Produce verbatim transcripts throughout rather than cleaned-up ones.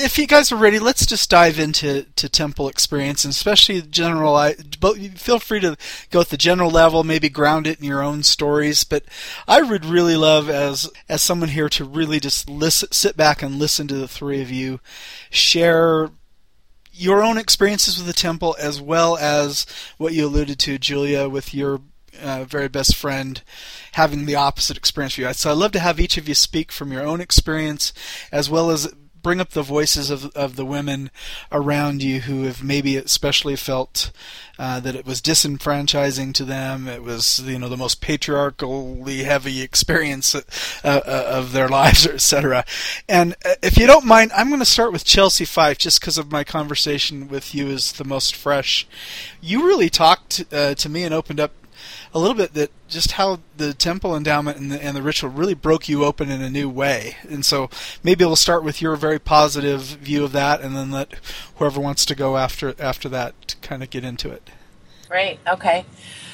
if you guys are ready, let's just dive into to temple experience, and especially general. I, but feel free to go at the general level, maybe ground it in your own stories. But I would really love, as as someone here, to really just listen, sit back and listen to the three of you share your own experiences with the temple, as well as what you alluded to, Julia, with your uh, very best friend having the opposite experience for you. So I'd love to have each of you speak from your own experience, as well as bring up the voices of of the women around you who have maybe especially felt uh, that it was disenfranchising to them. It was, you know, the most patriarchally heavy experience uh, uh, of their lives, et cetera. And uh, if you don't mind, I'm going to start with Chelsea Fife, just because of my conversation with you is the most fresh. You really talked uh, to me and opened up a little bit that just how the temple endowment and the, and the ritual really broke you open in a new way. And so maybe we'll start with your very positive view of that, and then let whoever wants to go after after that to kind of get into it. Great. Okay.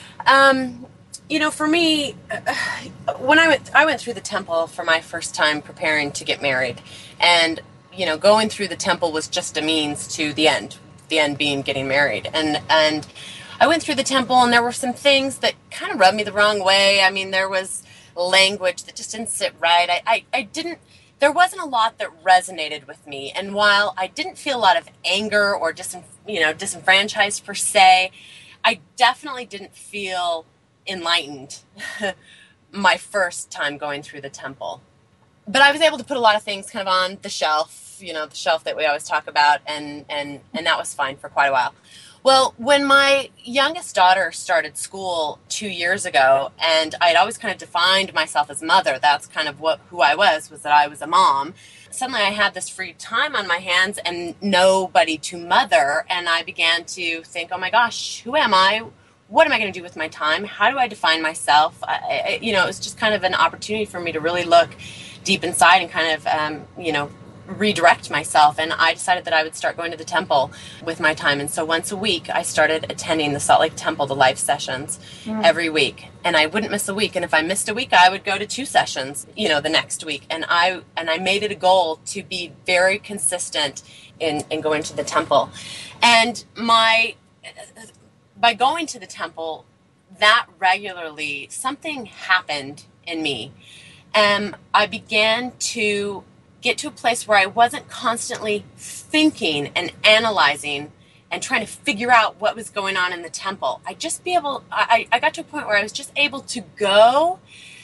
Um, you know, for me, when I went, I went through the temple for my first time preparing to get married, and you know, going through the temple was just a means to the end. The end being getting married, and and. I went through the temple, and there were some things that kind of rubbed me the wrong way. I mean, there was language that just didn't sit right. I, I, I didn't, there wasn't a lot that resonated with me. And while I didn't feel a lot of anger or dis, you know, disenfranchised per se, I definitely didn't feel enlightened my first time going through the temple. But I was able to put a lot of things kind of on the shelf, you know, the shelf that we always talk about, and, and, and that was fine for quite a while. Well, when my youngest daughter started school two years ago, and I had always kind of defined myself as mother, that's kind of what who I was, was that I was a mom. Suddenly I had this free time on my hands and nobody to mother, and I began to think, oh my gosh, who am I? What am I going to do with my time? How do I define myself? I, I, you know, it was just kind of an opportunity for me to really look deep inside and kind of, um, you know, redirect myself, and I decided that I would start going to the temple with my time. And so once a week I started attending the Salt Lake Temple, the life sessions, mm. every week, and I wouldn't miss a week. And if I missed a week, I would go to two sessions, you know, the next week. And I and I made it a goal to be very consistent in, in going to the temple. And my by going to the temple that regularly, something happened in me. And I began to get to a place where I wasn't constantly thinking and analyzing and trying to figure out what was going on in the temple. I just be able, I, I got to a point where I was just able to go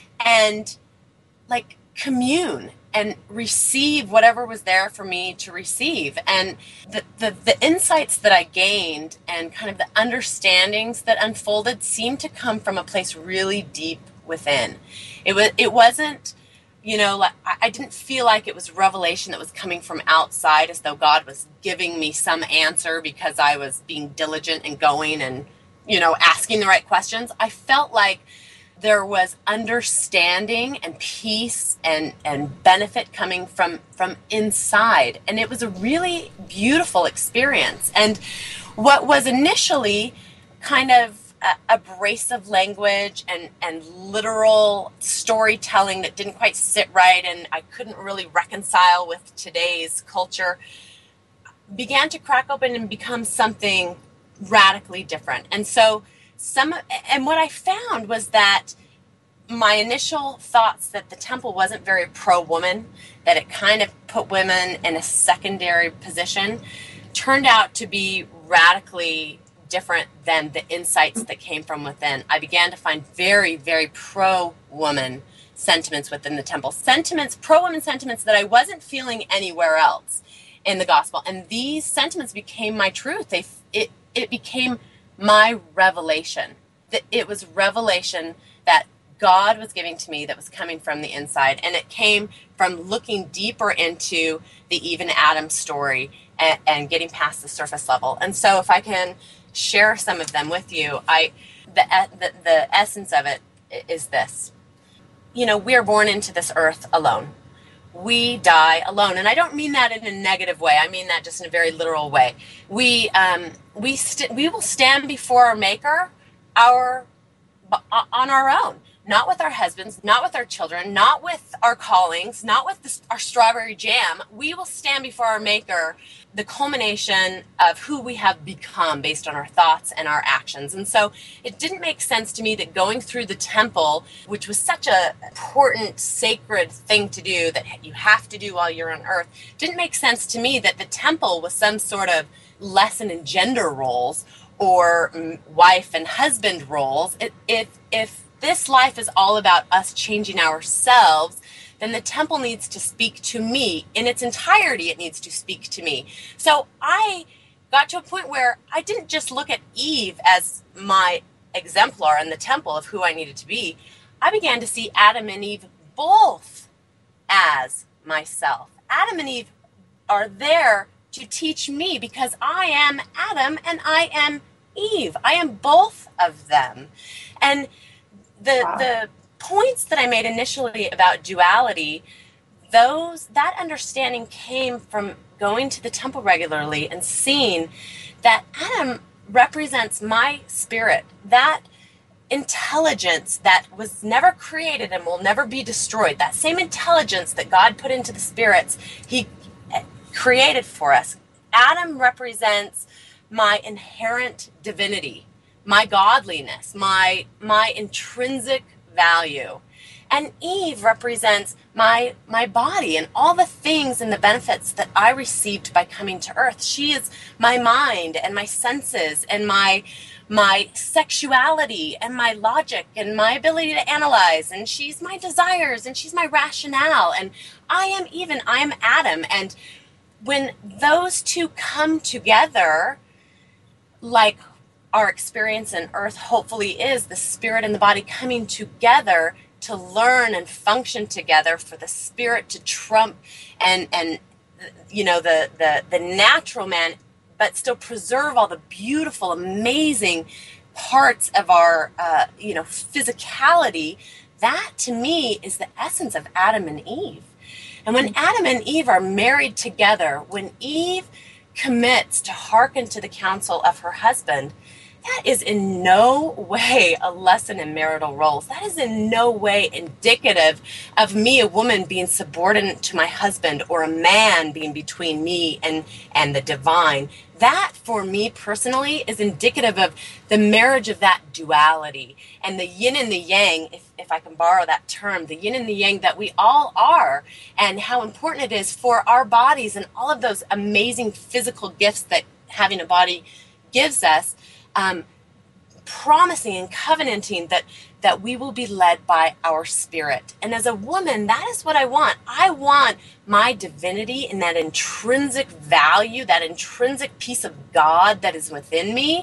and like commune and receive whatever was there for me to receive. And the, the, the insights that I gained and kind of the understandings that unfolded seemed to come from a place really deep within. It was, it wasn't, you know, like, I didn't feel like it was revelation that was coming from outside, as though God was giving me some answer because I was being diligent and going and, you know, asking the right questions. I felt like there was understanding and peace and, and benefit coming from, from inside. And it was a really beautiful experience. And what was initially kind of abrasive language and, and literal storytelling that didn't quite sit right, and I couldn't really reconcile with today's culture, began to crack open and become something radically different. And so some, and what I found was that my initial thoughts that the temple wasn't very pro-woman, that it kind of put women in a secondary position, turned out to be radically different than the insights that came from within. I began to find very, very pro-woman sentiments within the temple. Sentiments, pro-woman sentiments that I wasn't feeling anywhere else in the gospel. And these sentiments became my truth. They, it, it became my revelation. That it was revelation that God was giving to me that was coming from the inside. And it came from looking deeper into the Eve and Adam story and, and getting past the surface level. And so if I can share some of them with you, I the, the the essence of it is this. You know, we are born into this earth alone. We die alone. And I don't mean that in a negative way. I mean that just in a very literal way. We um we st- we will stand before our Maker our on our own. not with our husbands, not with our children, not with our callings, not with this, our strawberry jam. We will stand before our Maker, the culmination of who we have become based on our thoughts and our actions. And so it didn't make sense to me that going through the temple, which was such an important, sacred thing to do that you have to do while you're on earth, didn't make sense to me that the temple was some sort of lesson in gender roles or wife and husband roles. It, if, if this life is all about us changing ourselves, then the temple needs to speak to me. In its entirety, it needs to speak to me. So I got to a point where I didn't just look at Eve as my exemplar in the temple of who I needed to be. I began to see Adam and Eve both as myself. Adam and Eve are there to teach me because I am Adam and I am Eve. I am both of them. And the wow. the points that I made initially about duality, those that understanding came from going to the temple regularly and seeing that Adam represents my spirit, that intelligence that was never created and will never be destroyed, that same intelligence that God put into the spirits, he created for us. Adam represents my inherent divinity, my godliness, my my intrinsic value. And Eve represents my my body and all the things and the benefits that I received by coming to earth. She is my mind and my senses and my my sexuality and my logic and my ability to analyze, and she's my desires and she's my rationale, and I am even I am Adam. And when those two come together, like our experience in earth hopefully is, the spirit and the body coming together to learn and function together, for the spirit to trump and and you know the the the natural man, but still preserve all the beautiful, amazing parts of our uh, you know physicality. That to me is the essence of Adam and Eve. And when Adam and Eve are married together, when Eve commits to hearken to the counsel of her husband, that is in no way a lesson in marital roles. That is in no way indicative of me, a woman, being subordinate to my husband, or a man being between me and, and the divine. That, for me personally, is indicative of the marriage of that duality and the yin and the yang, if, if I can borrow that term, the yin and the yang that we all are, and how important it is for our bodies and all of those amazing physical gifts that having a body gives us. Um, promising and covenanting that that we will be led by our spirit. And as a woman, that is what I want. I want my divinity and that intrinsic value, that intrinsic piece of God that is within me,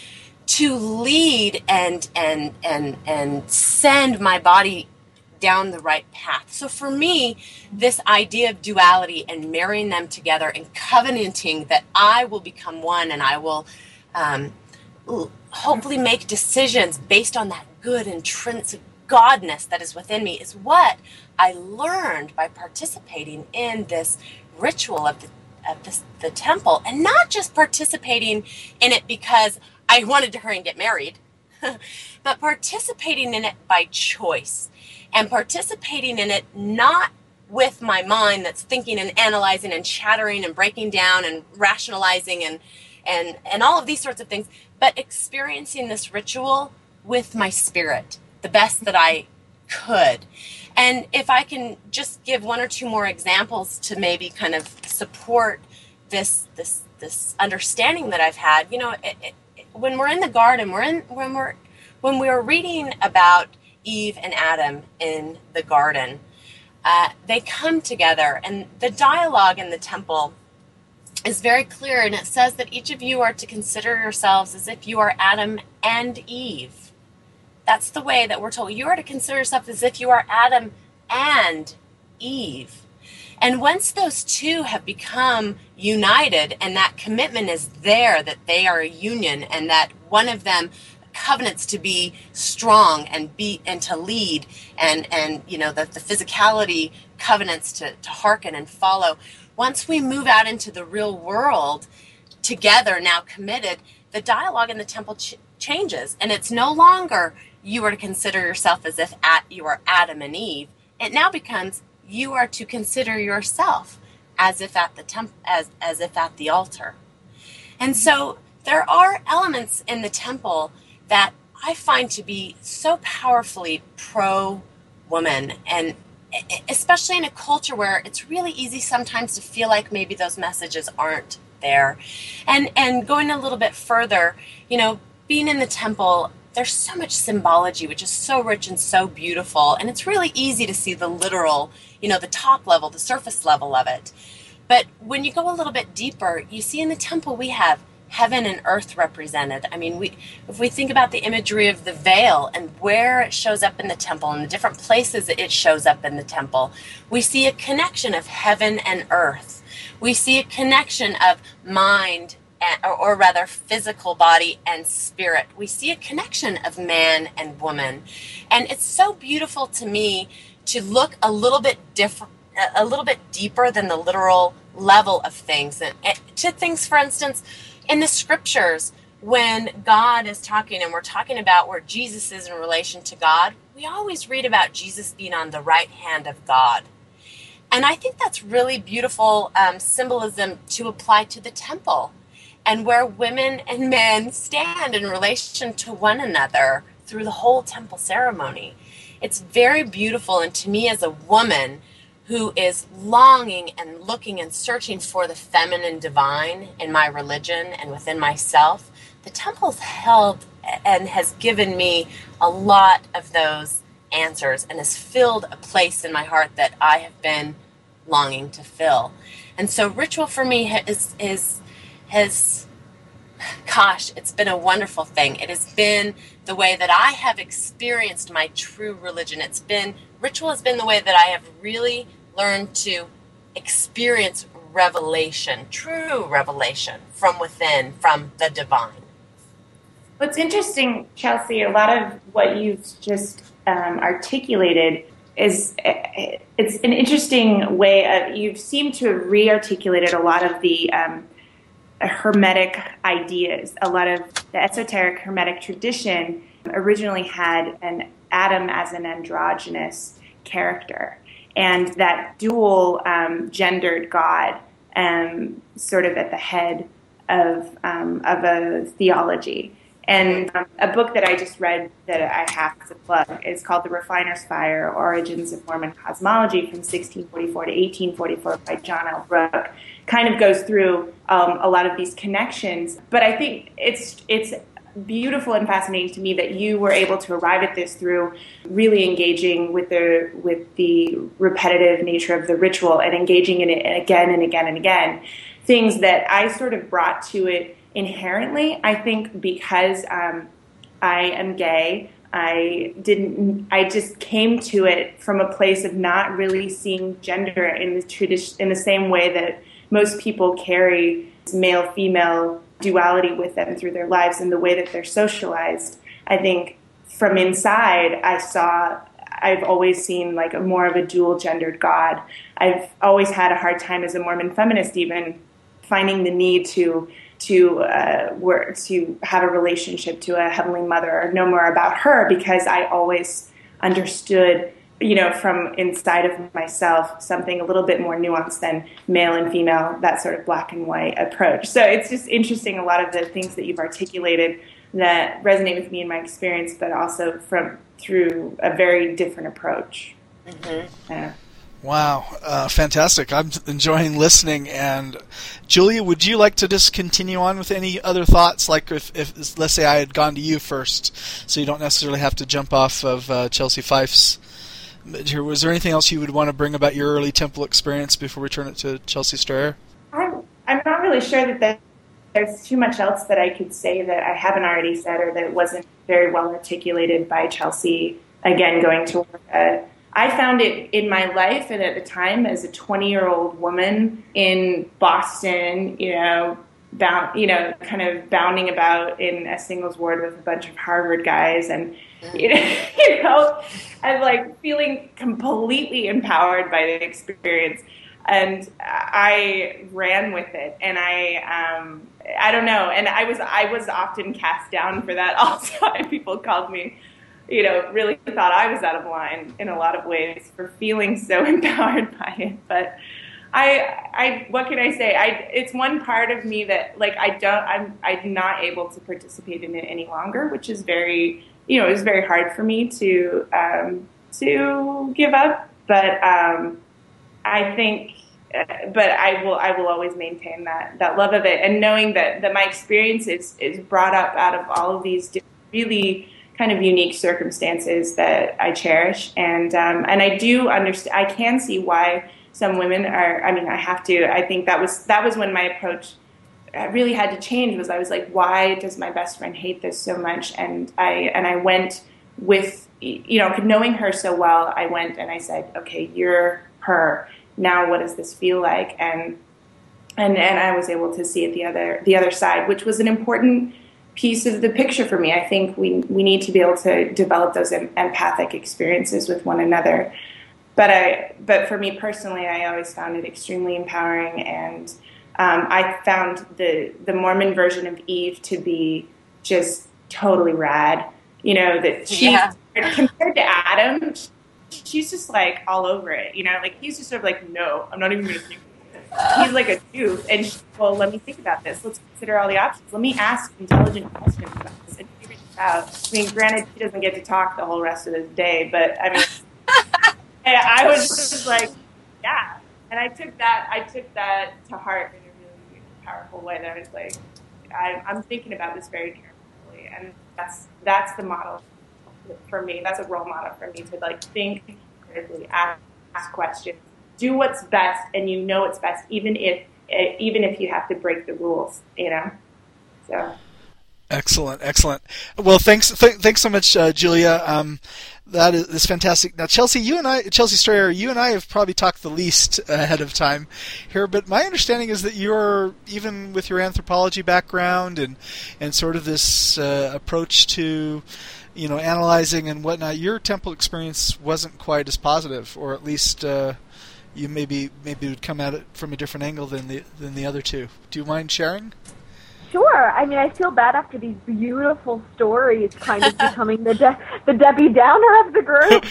to lead and and and and send my body down the right path. So for me, this idea of duality and marrying them together and covenanting that I will become one and I will um, hopefully make decisions based on that good intrinsic godness that is within me is what I learned by participating in this ritual of the of this, the temple, and not just participating in it because I wanted to hurry and get married, but participating in it by choice, and participating in it not with my mind that's thinking and analyzing and chattering and breaking down and rationalizing and and and all of these sorts of things, but experiencing this ritual with my spirit, the best that I could. And if I can just give one or two more examples to maybe kind of support this this this understanding that I've had, you know, it, it, when we're in the garden, we're in when we're when we were reading about Eve and Adam in the garden, uh, they come together, and the dialogue in the temple is very clear, and it says that each of you are to consider yourselves as if you are Adam and Eve. That's the way that we're told. You are to consider yourself as if you are Adam and Eve. And once those two have become united, and that commitment is there, that they are a union, and that one of them covenants to be strong and be and to lead, and and you know the, the physicality covenants to, to hearken and follow. Once we move out into the real world together, now committed, the dialogue in the temple ch- changes, and it's no longer you are to consider yourself as if at you are Adam and Eve, it now becomes you are to consider yourself as if at the temp- as as if at the altar. And so there are elements in the temple that I find to be so powerfully pro-woman, and especially in a culture where it's really easy sometimes to feel like maybe those messages aren't there. And and going a little bit further, you know, being in the temple, there's so much symbology, which is so rich and so beautiful. And it's really easy to see the literal, you know, the top level, the surface level of it. But when you go a little bit deeper, you see in the temple we have heaven and earth represented. I mean, we if we think about the imagery of the veil and where it shows up in the temple and the different places it shows up in the temple, we see a connection of heaven and earth. We see a connection of mind, and, or, or rather physical body and spirit. We see a connection of man and woman. And it's so beautiful to me to look a little bit different, a little bit deeper than the literal level of things. And, and to things, for instance, in the scriptures, when God is talking and we're talking about where Jesus is in relation to God, we always read about Jesus being on the right hand of God. And I think that's really beautiful um, symbolism to apply to the temple and where women and men stand in relation to one another through the whole temple ceremony. It's very beautiful. And to me, as a woman who is longing and looking and searching for the feminine divine in my religion and within myself, the temple's held and has given me a lot of those answers and has filled a place in my heart that I have been longing to fill. And so ritual for me is, is has, gosh, it's been a wonderful thing. It has been the way that I have experienced my true religion. It's been, ritual has been the way that I have really learned to experience revelation, true revelation from within, from the divine. What's interesting, Chelsea, a lot of what you've just um, articulated is it's an interesting way of, you seem to have re-articulated a lot of the um, Hermetic ideas. A lot of the esoteric Hermetic tradition originally had an Adam as an androgynous character, and that dual um, gendered God um, sort of at the head of um, of a theology. And um, a book that I just read that I have to plug is called The Refiner's Fire, Origins of Mormon Cosmology from sixteen forty-four to eighteen forty-four by John L. Brooke. Kind of goes through um, a lot of these connections. But I think it's it's beautiful and fascinating to me that you were able to arrive at this through really engaging with the with the repetitive nature of the ritual and engaging in it again and again and again. Things that I sort of brought to it inherently, I think, because um, I am gay. I didn't. I just came to it from a place of not really seeing gender in the tradition in the same way that most people carry male-female duality with them through their lives and the way that they're socialized. I think from inside, I saw. I've always seen like a more of a dual-gendered God. I've always had a hard time as a Mormon feminist, even finding the need to. to uh, work, to have a relationship to a Heavenly Mother or know more about her, because I always understood, you know, from inside of myself, something a little bit more nuanced than male and female, that sort of black and white approach. So it's just interesting, a lot of the things that you've articulated that resonate with me in my experience, but also from through a very different approach. Mm-hmm. Uh, Wow, uh, fantastic. I'm enjoying listening. And Julia, would you like to just continue on with any other thoughts? Like if, if let's say I had gone to you first, so you don't necessarily have to jump off of uh, Chelsea Fife's. Was there anything else you would want to bring about your early temple experience before we turn it to Chelsea Strayer? I'm, I'm not really sure that there's too much else that I could say that I haven't already said or that wasn't very well articulated by Chelsea. Again, going to work at I found it in my life, and at the time, as a twenty-year-old woman in Boston, you know, bound, you know, kind of bounding about in a singles ward with a bunch of Harvard guys, and you know, you know, and like feeling completely empowered by the experience, and I ran with it, and I, um, I don't know, and I was, I was often cast down for that also. People called me you know, really thought I was out of line in a lot of ways for feeling so empowered by it. But I, I, what can I say? I, it's one part of me that, like, I don't, I'm, I'm not able to participate in it any longer, which is very, you know, it was very hard for me to, um, to give up. But um, I think, uh, but I will, I will always maintain that, that love of it, and knowing that, that my experience is, is brought up out of all of these really kind of unique circumstances that I cherish. And, um, and I do understand, I can see why some women are, I mean, I have to, I think that was, that was when my approach really had to change, was I was like, why does my best friend hate this so much? And I, and I went with, you know, knowing her so well, I went and I said, okay, you're her. Now what does this feel like? And, and, and I was able to see it the other, the other side, which was an important piece of the picture for me. I think we, we need to be able to develop those em- empathic experiences with one another. But I, but for me personally, I always found it extremely empowering, and um, I found the the Mormon version of Eve to be just totally rad. You know, that she, yeah. compared to Adam, she's just like all over it. You know, like he's just sort of like, no, I'm not even going to think. He's like a dude, and she, well, let me think about this. Let's consider all the options. Let me ask intelligent questions about this and figure this out. I mean, granted, she doesn't get to talk the whole rest of the day, but I mean. And I was just like, yeah. And I took that, I took that to heart in a really powerful way. That I was like, I, I'm thinking about this very carefully, and that's that's the model for me. That's a role model for me, to like think critically, ask, ask questions, do what's best, and you know it's best, even if even if you have to break the rules, you know. So. Excellent, excellent. Well, thanks, th- thanks so much, uh, Julia. Um, that is, is fantastic. Now, Chelsea, you and I, Chelsea Strayer, you and I have probably talked the least ahead of time here, but my understanding is that you're, even with your anthropology background and and sort of this uh, approach to, you know, analyzing and whatnot, your temple experience wasn't quite as positive, or at least uh, you maybe maybe would come at it from a different angle than the than the other two. Do you mind sharing? Sure. I mean, I feel bad after these beautiful stories kind of becoming the De- the Debbie Downer of the group.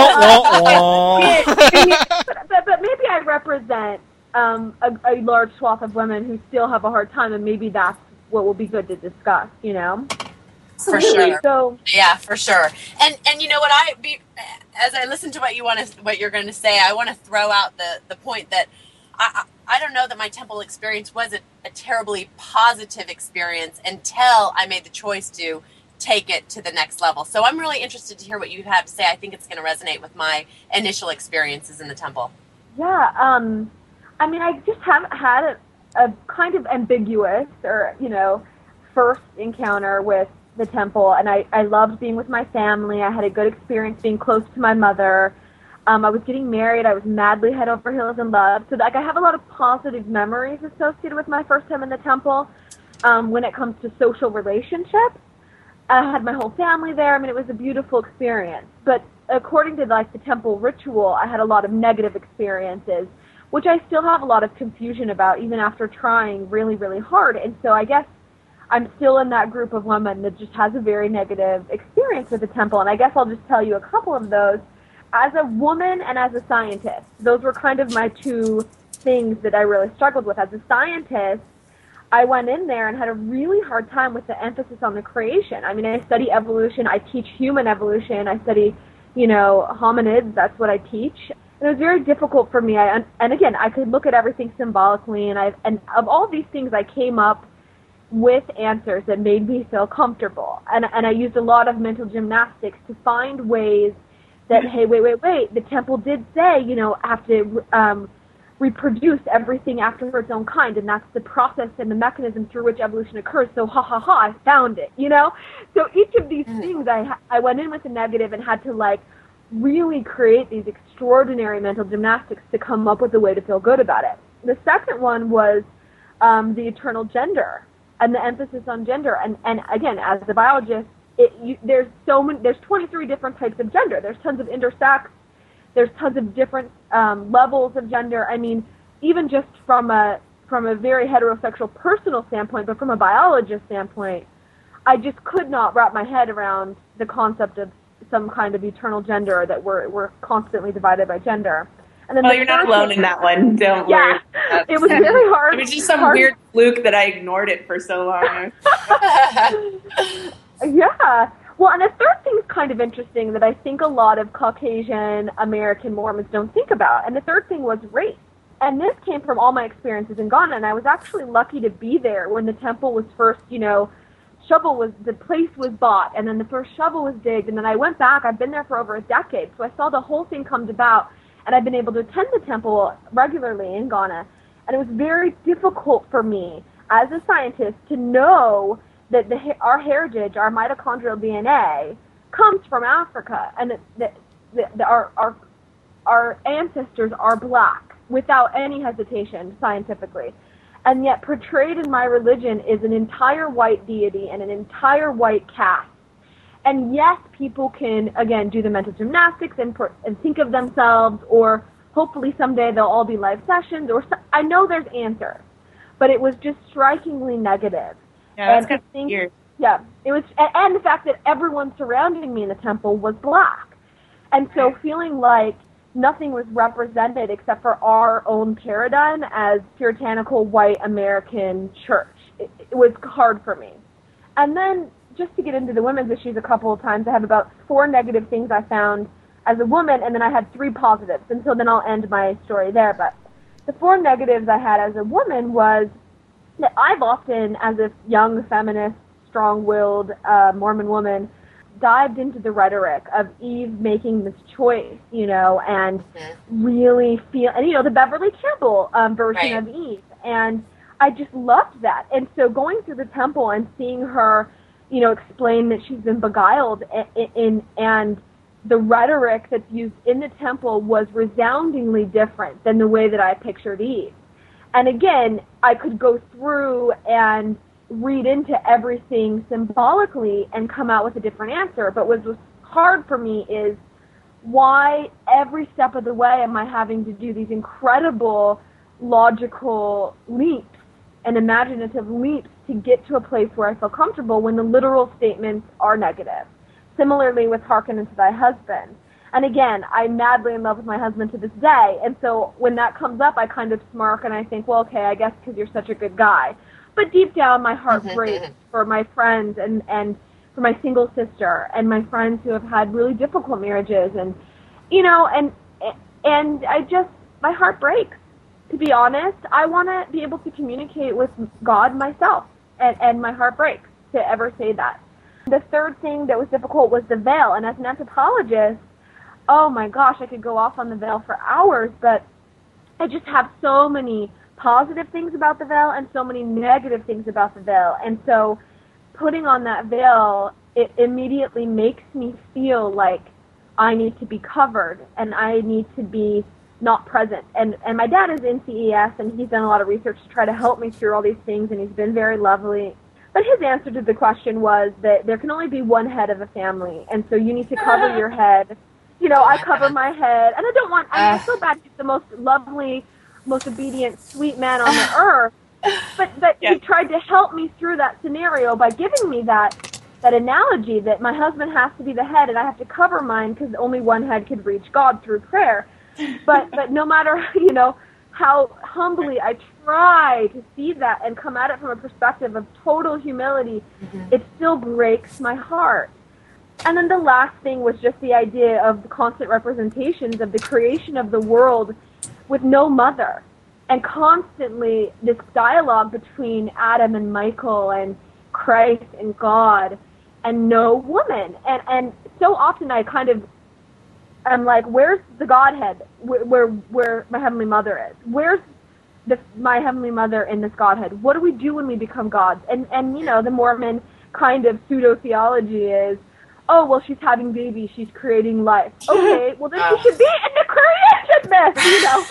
but, but, but maybe I represent um, a, a large swath of women who still have a hard time, and maybe that's what will be good to discuss, you know? For sure. So, yeah, for sure. And and you know what, I be, as I listen to what you want to what you're going to say, I want to throw out the, the point that I, I don't know that my temple experience wasn't a terribly positive experience until I made the choice to take it to the next level. So I'm really interested to hear what you have to say. I think it's going to resonate with my initial experiences in the temple. Yeah, um, I mean, I just haven't had a, a kind of ambiguous or, you know, first encounter with the temple, and I, I loved being with my family. I had a good experience being close to my mother. Um, I was getting married. I was madly head over heels in love. So, like, I have a lot of positive memories associated with my first time in the temple. Um, when it comes to social relationships, I had my whole family there. I mean, it was a beautiful experience. But according to, like, the temple ritual, I had a lot of negative experiences, which I still have a lot of confusion about, even after trying really, really hard. And so I guess I'm still in that group of women that just has a very negative experience with the temple. And I guess I'll just tell you a couple of those. As a woman and as a scientist, those were kind of my two things that I really struggled with. As a scientist, I went in there and had a really hard time with the emphasis on the creation. I mean, I study evolution. I teach human evolution. I study, you know, hominids. That's what I teach. And it was very difficult for me. I, and again, I could look at everything symbolically, and I and of all these things, I came up with answers that made me feel comfortable. And and I used a lot of mental gymnastics to find ways that, hey, wait, wait, wait, the temple did say, you know, have to um, reproduce everything after its own kind, and that's the process and the mechanism through which evolution occurs, so ha, ha, ha, I found it, you know? So each of these things, I, I went in with a negative and had to, like, really create these extraordinary mental gymnastics to come up with a way to feel good about it. The second one was um, the eternal gender and the emphasis on gender. And, and again, as a biologist, It, you, there's so many. There's twenty-three different types of gender. There's tons of intersex. There's tons of different um, levels of gender. I mean, even just from a from a very heterosexual personal standpoint, but from a biologist standpoint, I just could not wrap my head around the concept of some kind of eternal gender, that we're we're constantly divided by gender. And then oh, the you're not third alone thing- in that one. Don't Yeah, worry. it was very hard. It was just some hard- weird fluke that I ignored it for so long. Yeah. Well, and the third thing is kind of interesting that I think a lot of Caucasian American Mormons don't think about. And the third thing was race. And this came from all my experiences in Ghana. And I was actually lucky to be there when the temple was first, you know, shovel was, the place was bought. And then the first shovel was digged. And then I went back. I've been there for over a decade. So I saw the whole thing come about. And I've been able to attend the temple regularly in Ghana. And it was very difficult for me as a scientist to know that the, our heritage, our mitochondrial D N A, comes from Africa, and that, that, that, that our, our, our ancestors are black without any hesitation scientifically. And yet portrayed in my religion is an entire white deity and an entire white caste. And yes, people can, again, do the mental gymnastics and, and think of themselves, or hopefully someday they'll all be live sessions, or so, I know there's answers, but it was just strikingly negative. Yeah, that's and kind to of think, weird. Yeah, it was, and, and the fact that everyone surrounding me in the temple was black. And so feeling like nothing was represented except for our own paradigm as puritanical white American church. It, it was hard for me. And then, just to get into the women's issues a couple of times, I have about four negative things I found as a woman, and then I had three positives. And so then I'll end my story there. But the four negatives I had as a woman was that I've often, as a young feminist, strong-willed uh, Mormon woman, dived into the rhetoric of Eve making this choice, you know, and mm-hmm. really feel, and you know, the Beverly Campbell um, version right. of Eve, and I just loved that. And so going through the temple and seeing her, you know, explain that she's been beguiled in, in and the rhetoric that's used in the temple was resoundingly different than the way that I pictured Eve. And again, I could go through and read into everything symbolically and come out with a different answer. But what was hard for me is why every step of the way am I having to do these incredible logical leaps and imaginative leaps to get to a place where I feel comfortable when the literal statements are negative. Similarly with hearken unto thy husband. And again, I'm madly in love with my husband to this day, and so when that comes up, I kind of smirk and I think, well, okay, I guess because you're such a good guy. But deep down, my heart breaks for my friends and, and for my single sister and my friends who have had really difficult marriages, and, you know, and and I just, my heart breaks. To be honest, I want to be able to communicate with God myself, and, and my heart breaks to ever say that. The third thing that was difficult was the veil, and as an anthropologist, oh my gosh, I could go off on the veil for hours, but I just have so many positive things about the veil and so many negative things about the veil. And so putting on that veil, it immediately makes me feel like I need to be covered and I need to be not present. And and my dad is in C E S, and he's done a lot of research to try to help me through all these things, and he's been very lovely. But his answer to the question was that there can only be one head of a family, and so you need to cover your head. You know, I cover my head, and I don't want, I mean, I feel bad. He's the most lovely, most obedient, sweet man on the earth. But, but yeah. He tried to help me through that scenario by giving me that that analogy that my husband has to be the head, and I have to cover mine because only one head could reach God through prayer. But but no matter, you know, how humbly I try to see that and come at it from a perspective of total humility, mm-hmm. it still breaks my heart. And then the last thing was just the idea of the constant representations of the creation of the world with no mother, and constantly this dialogue between Adam and Michael and Christ and God and no woman. And and so often I kind of I'm like, where's the Godhead where where, where my Heavenly Mother is? Where's the, my Heavenly Mother in this Godhead? What do we do when we become gods? And, and you know, the Mormon kind of pseudo-theology is, oh, well, she's having babies, she's creating life. Okay, well, then she should be in the creation myth, you know?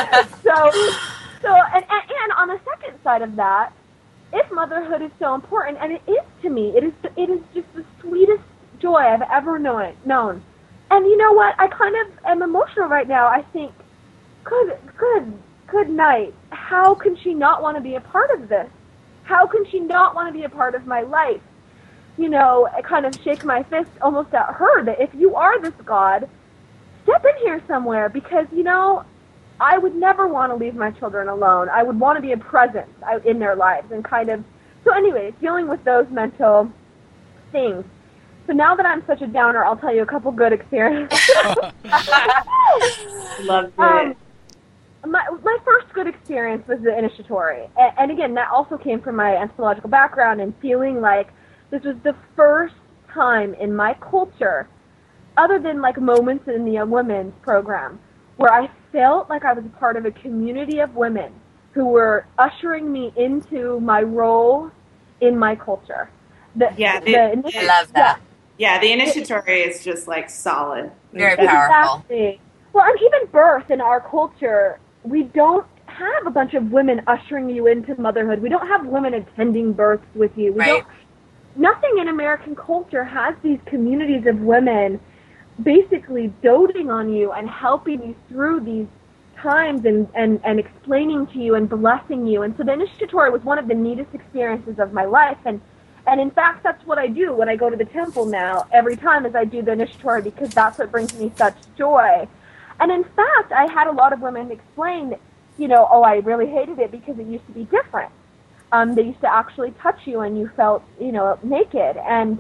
so, so and, and, and on the second side of that, if motherhood is so important, and it is to me, it is it is just the sweetest joy I've ever known. known. And you know what? I kind of am emotional right now. I think, good, good, good night. How can she not want to be a part of this? How can she not want to be a part of my life? you know, kind of shake my fist almost at her that if you are this God, step in here somewhere because, you know, I would never want to leave my children alone. I would want to be a presence in their lives and kind of, so anyways, dealing with those mental things. So now that I'm such a downer, I'll tell you a couple good experiences. Love it. Um, my, my first good experience was the initiatory. And, and again, that also came from my anthropological background and feeling like this was the first time in my culture, other than like moments in the Young Women's program, where I felt like I was a part of a community of women who were ushering me into my role in my culture. The, yeah, the, the, the, I love that. Yeah, the initiatory is just like solid. Very powerful. Exactly. Well, and even birth in our culture, we don't have a bunch of women ushering you into motherhood. We don't have women attending births with you. We right. don't. Nothing in American culture has these communities of women basically doting on you and helping you through these times and, and, and explaining to you and blessing you. And so the initiatory was one of the neatest experiences of my life. And, and in fact, that's what I do when I go to the temple now. Every time as I do the initiatory because that's what brings me such joy. And in fact, I had a lot of women explain, you know, oh, I really hated it because it used to be different. Um, they used to actually touch you and you felt, you know, naked. And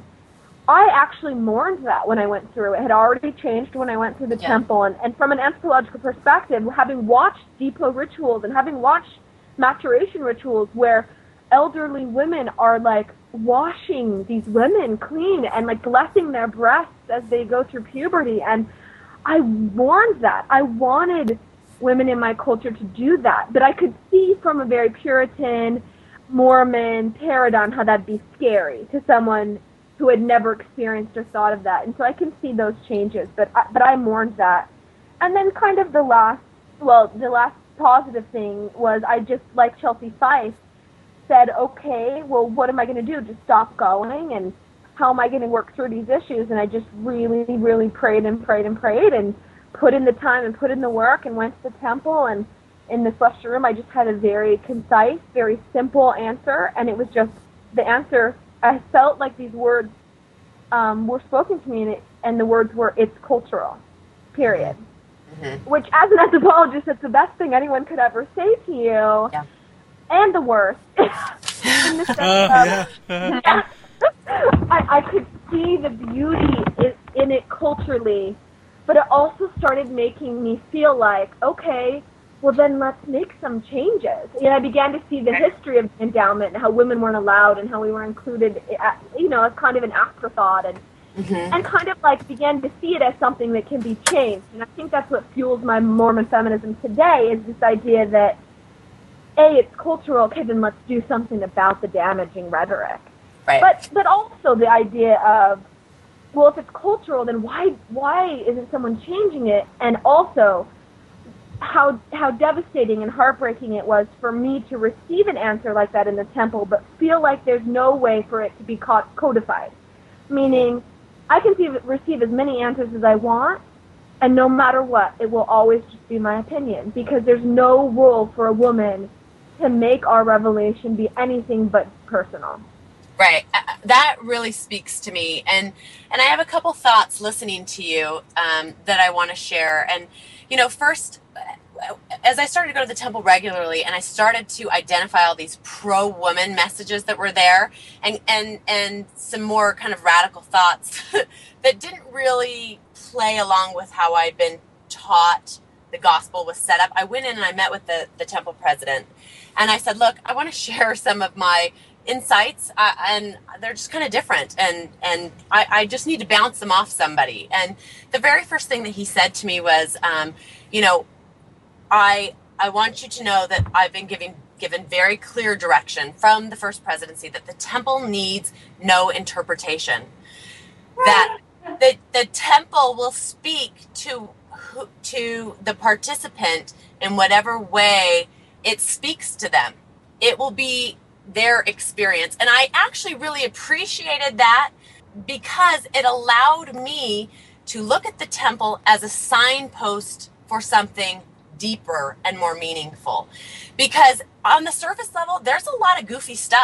I actually mourned that when I went through. It had already changed when I went through the yeah. temple. And, and from an anthropological perspective, having watched Depot rituals and having watched maturation rituals where elderly women are like washing these women clean and like blessing their breasts as they go through puberty. And I mourned that. I wanted women in my culture to do that. But I could see from a very Puritan, Mormon paradigm how that'd be scary to someone who had never experienced or thought of that. And so I can see those changes, but I, but I mourned that. And then kind of the last, well, the last positive thing was I just, like Chelsea Fife, said, okay, well, what am I going to do? Just stop going? And how am I going to work through these issues? And I just really, really prayed and prayed and prayed and put in the time and put in the work and went to the temple. And in the celestial room, I just had a very concise, very simple answer. And it was just the answer. I felt like these words um, were spoken to me, and, it, and the words were, it's cultural, period. Mm-hmm. Which, as an anthropologist, it's the best thing anyone could ever say to you, yeah. and the worst. In the sense uh, of, yeah. yeah, I, I could see the beauty in, in it culturally, but it also started making me feel like, okay, well, then let's make some changes. And I began to see the history of the endowment and how women weren't allowed and how we were included, at, you know, as kind of an afterthought and mm-hmm. and kind of like began to see it as something that can be changed. And I think that's what fuels my Mormon feminism today is this idea that, A, it's cultural, okay, then let's do something about the damaging rhetoric. Right. But but also the idea of, well, if it's cultural, then why why isn't someone changing it? And also, how how devastating and heartbreaking it was for me to receive an answer like that in the temple, but feel like there's no way for it to be codified. Meaning, I can see, receive as many answers as I want, and no matter what, it will always just be my opinion, because there's no role for a woman to make our revelation be anything but personal. Right. Uh, that really speaks to me. And and I have a couple thoughts listening to you um, that I want to share. And, you know, first, as I started to go to the temple regularly and I started to identify all these pro-woman messages that were there and, and, and some more kind of radical thoughts that didn't really play along with how I'd been taught the gospel was set up, I went in and I met with the, the temple president. And I said, look, I want to share some of my insights, uh, and they're just kind of different, and and I, I just need to bounce them off somebody. And the very first thing that he said to me was, um, you know, I I want you to know that I've been giving given very clear direction from the first presidency that the temple needs no interpretation, that the the temple will speak to to the participant in whatever way it speaks to them. It will be their experience. And I actually really appreciated that because it allowed me to look at the temple as a signpost for something deeper and more meaningful. Because on the surface level, there's a lot of goofy stuff.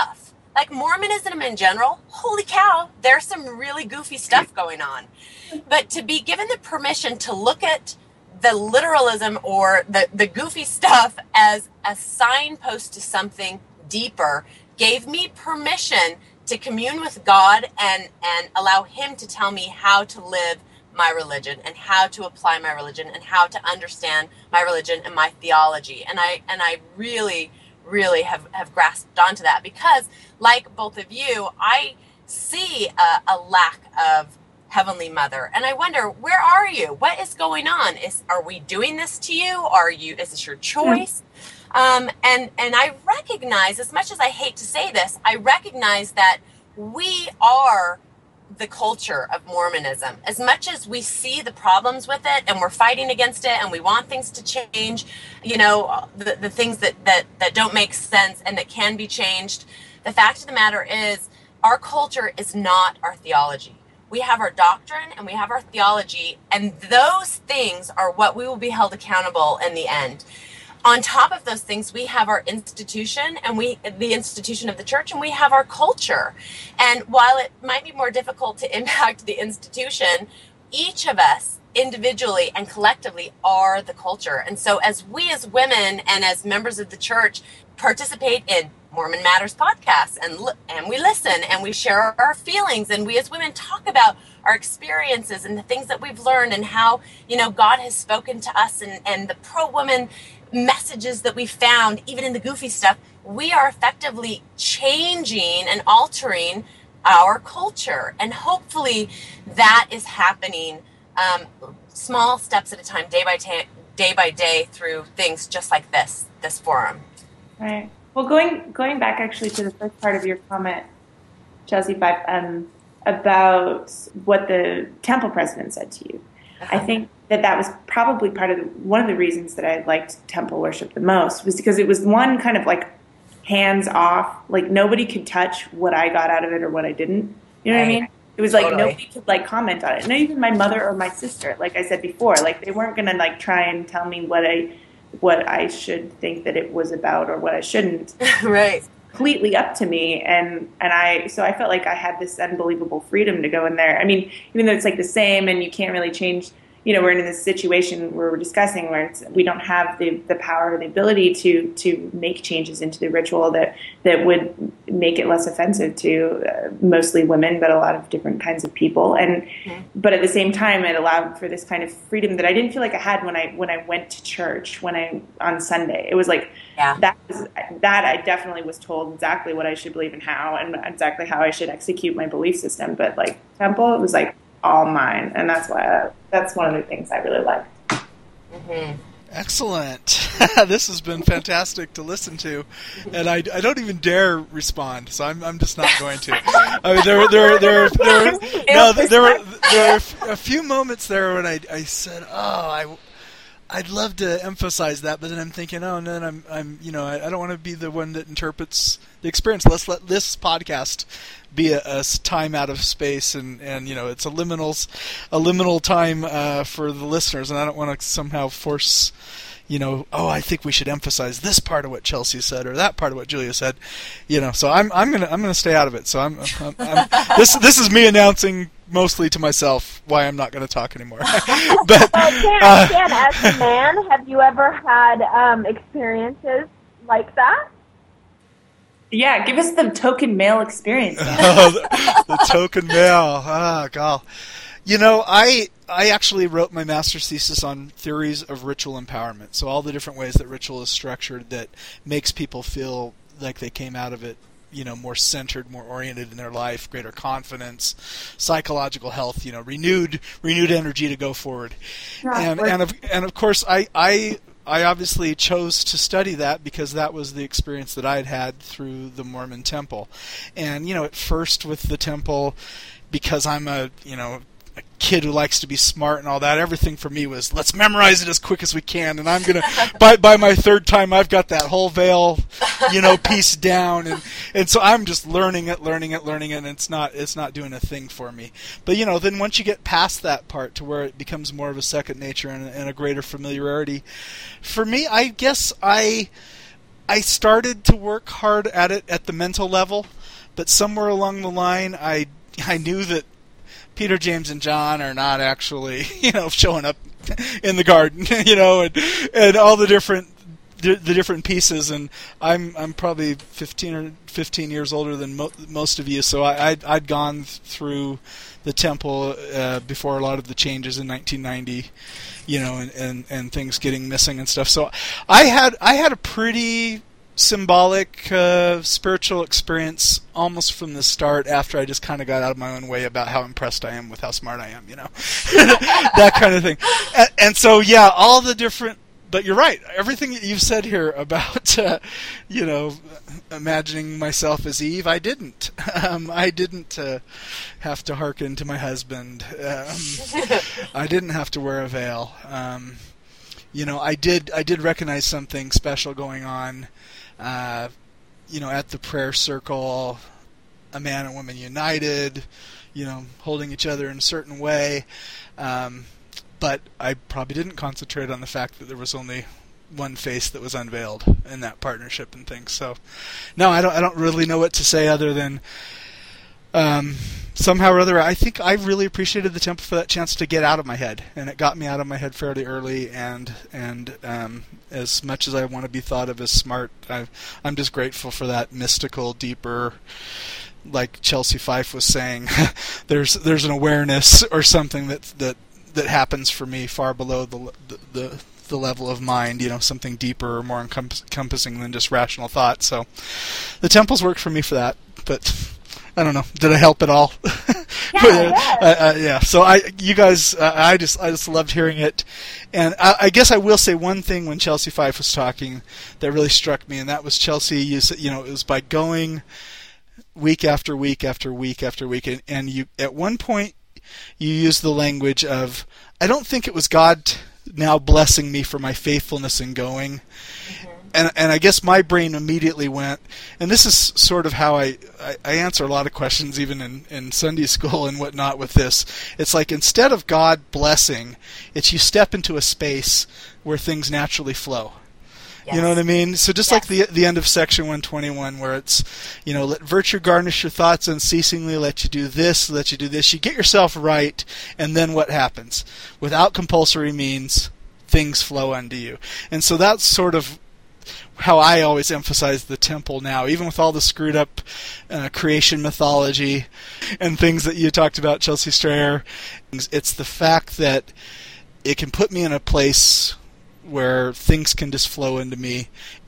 like Mormonism in general, holy cow, there's some really goofy stuff going on. But to be given the permission to look at the literalism or the, the goofy stuff as a signpost to something deeper gave me permission to commune with God and, and allow him to tell me how to live my religion and how to apply my religion and how to understand my religion and my theology. And I and I really, really have, have grasped onto that because, like both of you, I see a, a lack of Heavenly Mother. And I wonder, where are you? What is going on? Is Are we doing this to you? Are you? Is this your choice? Um, and, and I recognize, as much as I hate to say this, I recognize that we are the culture of Mormonism. As much as we see the problems with it and we're fighting against it and we want things to change, you know, the, the things that, that, that don't make sense and that can be changed, the fact of the matter is our culture is not our theology. We have our doctrine and we have our theology, and those things are what we will be held accountable in the end. On top of those things, we have our institution and we, the institution of the church, and we have our culture. And while it might be more difficult to impact the institution, each of us individually and collectively are the culture. And so as we as women and as members of the church participate in Mormon Matters podcasts and and we listen and we share our feelings, and we as women talk about our experiences and the things that we've learned and how, you know, God has spoken to us and, and the pro-woman messages that we found, even in the goofy stuff, we are effectively changing and altering our culture. And hopefully that is happening um, small steps at a time, day by day, day by day, through things just like this, this forum. Right. Well, going going back actually to the first part of your comment, Chelsea, Five, um, about what the temple president said to you, uh-huh. I think that that was probably part of the, one of the reasons that I liked temple worship the most, was because it was one kind of like hands off, like nobody could touch what I got out of it or what I didn't. You know right. what I mean? It was like totally. Nobody could like comment on it. Not even my mother or my sister. Like I said before, like they weren't gonna like try and tell me what I what I should think that it was about or what I shouldn't. Right. Completely up to me, and and I so I felt like I had this unbelievable freedom to go in there. I mean, even though it's like the same, and you can't really change. You know, we're in this situation where we're discussing where it's, we don't have the, the power or the ability to to make changes into the ritual that that would make it less offensive to uh, mostly women, but a lot of different kinds of people. And mm-hmm. but at the same time, it allowed for this kind of freedom that I didn't feel like I had when I when I went to church when I on Sunday. It was like yeah. that was that I definitely was told exactly what I should believe and how, and exactly how I should execute my belief system. But like temple, it was like all mine, and that's why I, that's one of the things I really liked. Mm-hmm. Excellent. This has been fantastic to listen to, and I, I don't even dare respond, so I'm I'm just not going to. I mean, there there there there no there were there were a few moments there when I I said, oh, I. I'd love to emphasize that, but then I'm thinking, oh, and then I'm, I'm, you know, I, I don't want to be the one that interprets the experience. Let's let this podcast be a, a time out of space, and, and you know, it's a liminal, a liminal time uh, for the listeners, and I don't want to somehow force, you know, oh, I think we should emphasize this part of what Chelsea said or that part of what Julia said, you know. So I'm, I'm gonna, I'm gonna stay out of it. So I'm, I'm, I'm this, this is me announcing mostly to myself why I'm not going to talk anymore. But well, Dan, uh, Dan, as a man, have you ever had um, experiences like that? Yeah, give us the token male experience. Oh, the, the token male. Ah, God. You know, I I actually wrote my master's thesis on theories of ritual empowerment. So all the different ways that ritual is structured that makes people feel like they came out of it, you know, more centered, more oriented in their life, greater confidence, psychological health, you know, renewed renewed energy to go forward. Yeah, and and of, and of course, I, I I obviously chose to study that because that was the experience that I had had through the Mormon temple. And, you know, at first with the temple, because I'm a, you know, a kid who likes to be smart and all that, everything for me was, let's memorize it as quick as we can, and I'm gonna by by my third time I've got that whole veil, you know, piece down, and and so I'm just learning it, learning it, learning it, and it's not it's not doing a thing for me. But you know, then once you get past that part to where it becomes more of a second nature and, and a greater familiarity, for me, I guess I I started to work hard at it at the mental level. but somewhere along the line, I I knew that Peter, James, and John are not actually, you know, showing up in the garden, you know, and and all the different the, the different pieces. And I'm I'm probably fifteen or fifteen years older than mo- most of you, so I I'd, I'd gone through the temple uh, before a lot of the changes in nineteen ninety, you know, and, and, and things getting missing and stuff. So I had I had a pretty symbolic uh, spiritual experience almost from the start, after I just kind of got out of my own way about how impressed I am with how smart I am, you know, that kind of thing. And, and so, yeah, all the different, but you're right, everything that you've said here about, uh, you know, imagining myself as Eve, I didn't. Um, I didn't uh, have to hearken to my husband. Um, I didn't have to wear a veil. Um, you know, I did. I did recognize something special going on. Uh, you know, at the prayer circle, a man and woman united, you know, holding each other in a certain way. Um, but I probably didn't concentrate on the fact that there was only one face that was unveiled in that partnership and things. So, no, I don't. I don't really know what to say other than um, somehow or other, I think I really appreciated the temple for that chance to get out of my head, and it got me out of my head fairly early. And and um, as much as I want to be thought of as smart, I, I'm just grateful for that mystical, deeper, like Chelsea Fife was saying, there's there's an awareness or something that that that happens for me far below the the, the the level of mind, you know, something deeper or more encompassing than just rational thought. So the temples worked for me for that, but I don't know. Did I help at all? Yeah, but, uh, yeah. Uh, uh, yeah. So I, you guys, uh, I just, I just loved hearing it, and I, I guess I will say one thing when Chelsea Fife was talking that really struck me, and that was Chelsea. You, you know, it was by going week after week after week after week, and, and you at one point you used the language of, I don't think it was God now blessing me for my faithfulness in going. Mm-hmm. And and I guess my brain immediately went, and this is sort of how I, I, I answer a lot of questions even in, in Sunday school and whatnot with this. It's like instead of God blessing, it's you step into a space where things naturally flow. Yes. You know what I mean? So just yes. like the the end of section one twenty-one where it's, you know, let virtue garnish your thoughts unceasingly, let you do this, let you do this. You get yourself right, and then what happens? Without compulsory means, things flow unto you. And so that's sort of how I always emphasize the temple now, even with all the screwed up uh, creation mythology and things that you talked about, Chelsea Strayer. It's the fact that it can put me in a place where things can just flow into me,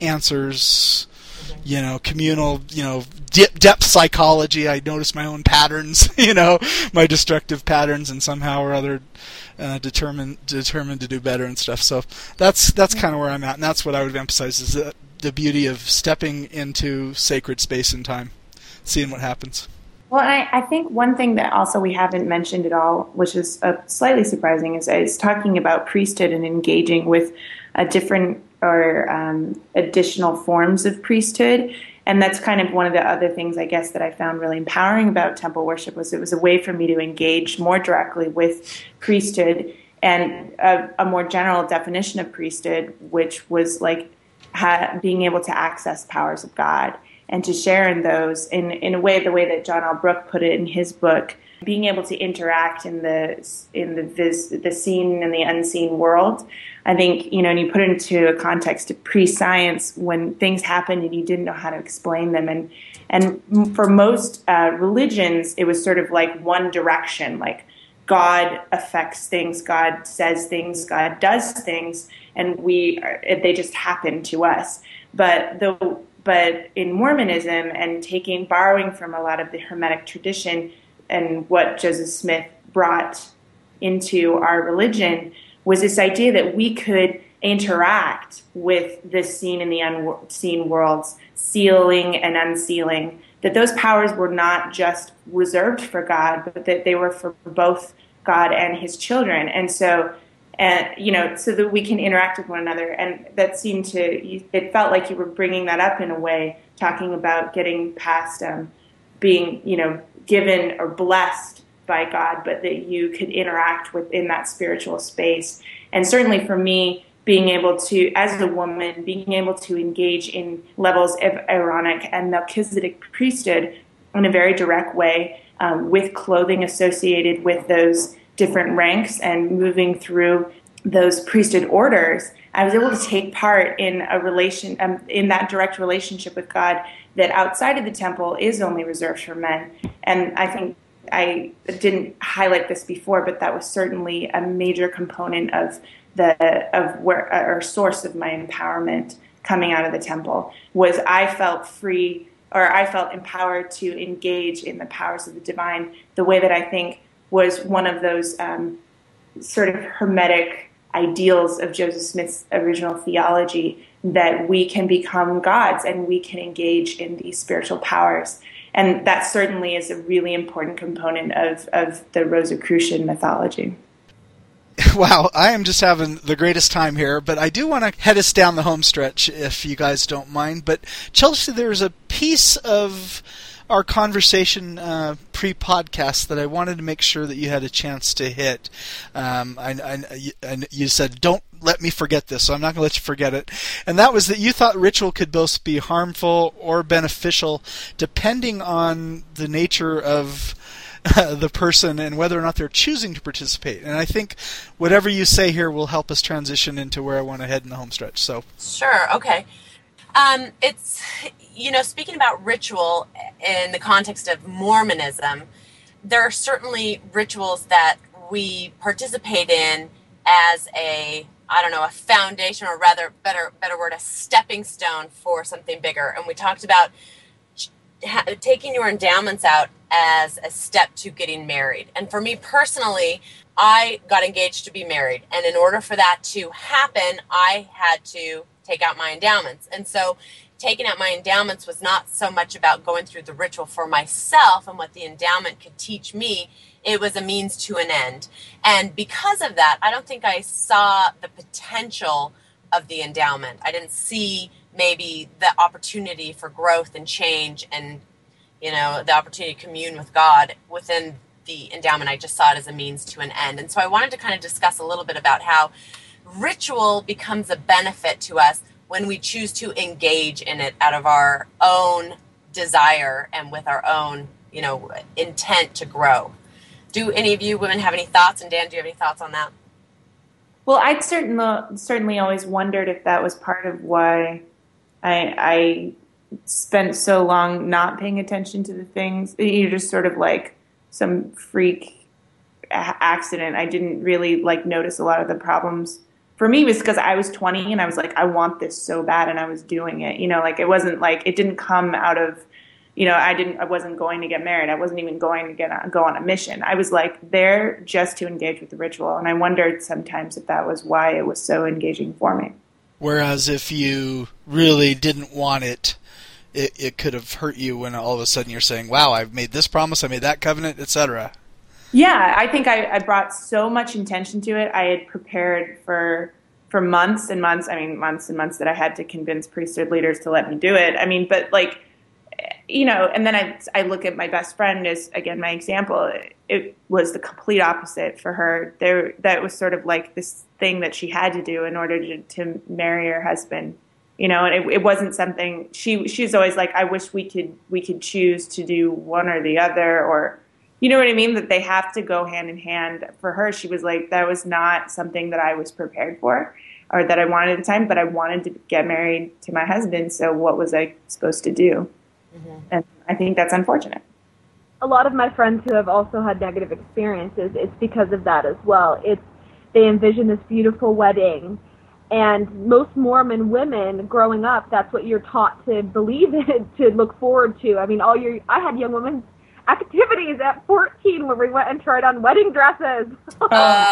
answers, you know, communal, you know, de- depth psychology. I notice my own patterns, you know, my destructive patterns, and somehow or other uh, determined determined to do better and stuff. So that's that's kind of where I'm at, and that's what I would emphasize is the, the beauty of stepping into sacred space and time, seeing what happens. Well, I, I think one thing that also we haven't mentioned at all, which is uh, slightly surprising, is, is talking about priesthood and engaging with a different or um, additional forms of priesthood. And that's kind of one of the other things, I guess, that I found really empowering about temple worship was it was a way for me to engage more directly with priesthood and a, a more general definition of priesthood, which was like ha- being able to access powers of God and to share in those in, in a way, the way that John L. Brooke put it in his book, being able to interact in the in the vis, the seen and the unseen world. I think, you know, and you put it into a context of pre-science when things happened and you didn't know how to explain them. And and for most uh, religions, it was sort of like one direction, like God affects things, God says things, God does things, and we are, they just happen to us. But the But in Mormonism and taking, borrowing from a lot of the Hermetic tradition and what Joseph Smith brought into our religion was this idea that we could interact with the seen and the unseen worlds, sealing and unsealing, that those powers were not just reserved for God, but that they were for both God and his children. And so And, you know, so that we can interact with one another. And that seemed to, it felt like you were bringing that up in a way, talking about getting past um, being, you know, given or blessed by God, but that you could interact within that spiritual space. And certainly for me, being able to, as a woman, being able to engage in levels of Aaronic and Melchizedek priesthood in a very direct way, um, with clothing associated with those different ranks and moving through those priesthood orders, I was able to take part in a relation, um, in that direct relationship with God that outside of the temple is only reserved for men. And I think I didn't highlight this before, but that was certainly a major component of the of where or source of my empowerment coming out of the temple. Was I felt free, or I felt empowered to engage in the powers of the divine, the way that I think was one of those um, sort of hermetic ideals of Joseph Smith's original theology, that we can become gods and we can engage in these spiritual powers. And that certainly is a really important component of, of the Rosicrucian mythology. Wow, I am just having the greatest time here, but I do want to head us down the home stretch if you guys don't mind. But Chelsea, there's a piece of our conversation uh, pre-podcast that I wanted to make sure that you had a chance to hit. Um, I, I, I, you said, don't let me forget this, so I'm not going to let you forget it. And that was that you thought ritual could both be harmful or beneficial depending on the nature of uh, the person and whether or not they're choosing to participate. And I think whatever you say here will help us transition into where I want to head in the home stretch. So Sure, okay. Um, it's, you know, speaking about ritual in the context of Mormonism, there are certainly rituals that we participate in as a, I don't know, a foundation, or rather, better better word, a stepping stone for something bigger. And we talked about ha- taking your endowments out as a step to getting married. And for me personally, I got engaged to be married. And in order for that to happen, I had to take out my endowments. And so taking out my endowments was not so much about going through the ritual for myself and what the endowment could teach me. It was a means to an end. And because of that, I don't think I saw the potential of the endowment. I didn't see maybe the opportunity for growth and change and, you know, the opportunity to commune with God within the endowment. I just saw it as a means to an end. And so I wanted to kind of discuss a little bit about how ritual becomes a benefit to us when we choose to engage in it out of our own desire and with our own, you know, intent to grow. Do any of you women have any thoughts? And Dan, do you have any thoughts on that? Well, I'd certainly certainly always wondered if that was part of why I, I spent so long not paying attention to the things. You're just sort of like some freak accident. I didn't really like notice a lot of the problems. For me, it was because I was twenty and I was like, I want this so bad, and I was doing it. You know, like it wasn't like it didn't come out of, you know, I didn't, I wasn't going to get married. I wasn't even going to get on, go on a mission. I was like there just to engage with the ritual, and I wondered sometimes if that was why it was so engaging for me. Whereas if you really didn't want it, it, it could have hurt you when all of a sudden you're saying, "Wow, I've made this promise, I made that covenant, et cetera" Yeah, I think I, I brought so much intention to it. I had prepared for for months and months. I mean, months and months that I had to convince priesthood leaders to let me do it. I mean, but like, you know, and then I I look at my best friend as, again, my example. It, it was the complete opposite for her. There, that was sort of like this thing that she had to do in order to, to marry her husband. You know, and it, it wasn't something she she's always like, I wish we could we could choose to do one or the other, or, you know what I mean? That they have to go hand in hand. For her, she was like, that was not something that I was prepared for or that I wanted at the time, but I wanted to get married to my husband. So what was I supposed to do? Mm-hmm. And I think that's unfortunate. A lot of my friends who have also had negative experiences, it's because of that as well. It's, they envision this beautiful wedding, and most Mormon women growing up, that's what you're taught to believe in, to look forward to. I mean, all your, I had young women activities at fourteen where we went and tried on wedding dresses. Oh,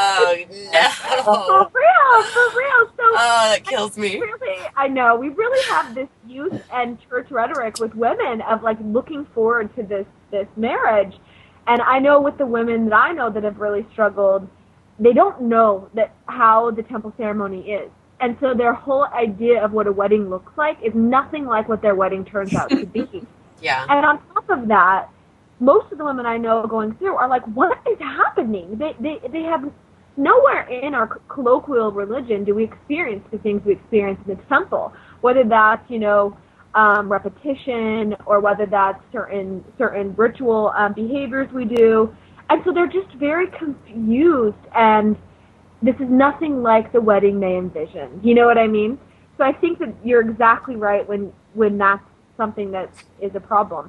no. For real, for real. So, oh, that kills me. Really, I know. We really have this youth and church rhetoric with women of, like, looking forward to this, this marriage. And I know with the women that I know that have really struggled, they don't know that how the temple ceremony is. And so their whole idea of what a wedding looks like is nothing like what their wedding turns out to be. Yeah. And on top of that, most of the women I know going through are like, what is happening? They they they have nowhere in our colloquial religion do we experience the things we experience in the temple. Whether that's, you know, um, repetition, or whether that's certain certain ritual um, behaviors we do. And so they're just very confused, and this is nothing like the wedding they envision. You know what I mean? So I think that you're exactly right when, when that's something that is a problem.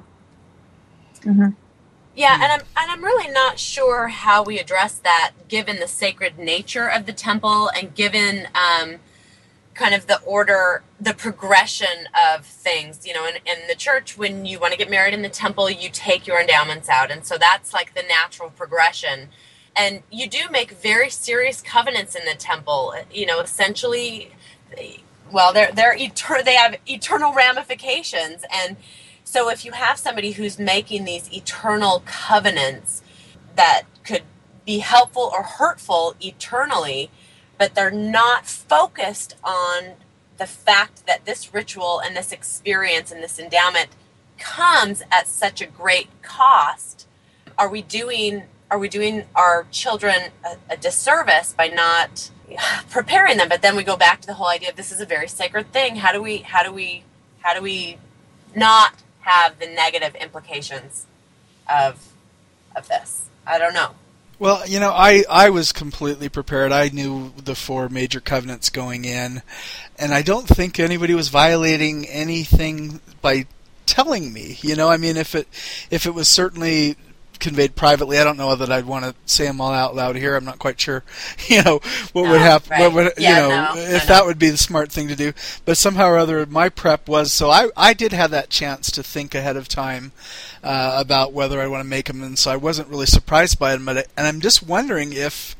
Mm-hmm. Yeah, and I'm and I'm really not sure how we address that, given the sacred nature of the temple and given um, kind of the order, the progression of things. You know, in, in the church, when you want to get married in the temple, you take your endowments out, and so that's like the natural progression. And you do make very serious covenants in the temple. You know, essentially, well, they're they're etern- they have eternal ramifications, and so if you have somebody who's making these eternal covenants that could be helpful or hurtful eternally, but they're not focused on the fact that this ritual and this experience and this endowment comes at such a great cost, are we doing are we doing our children a, a disservice by not preparing them? But then we go back to the whole idea of this is a very sacred thing. How do we how do we how do we not have the negative implications of of this? I don't know. Well, you know, I, I was completely prepared. I knew the four major covenants going in, and I don't think anybody was violating anything by telling me. You know, I mean, if it if it was certainly conveyed privately, I don't know that I'd want to say them all out loud here. I'm not quite sure, you know, what no, would happen. Right. What would, yeah, you know, no, if no, that no. would be the smart thing to do. But somehow or other, my prep was so I I did have that chance to think ahead of time uh, about whether I want to make them, and so I wasn't really surprised by them. But I, and I'm just wondering if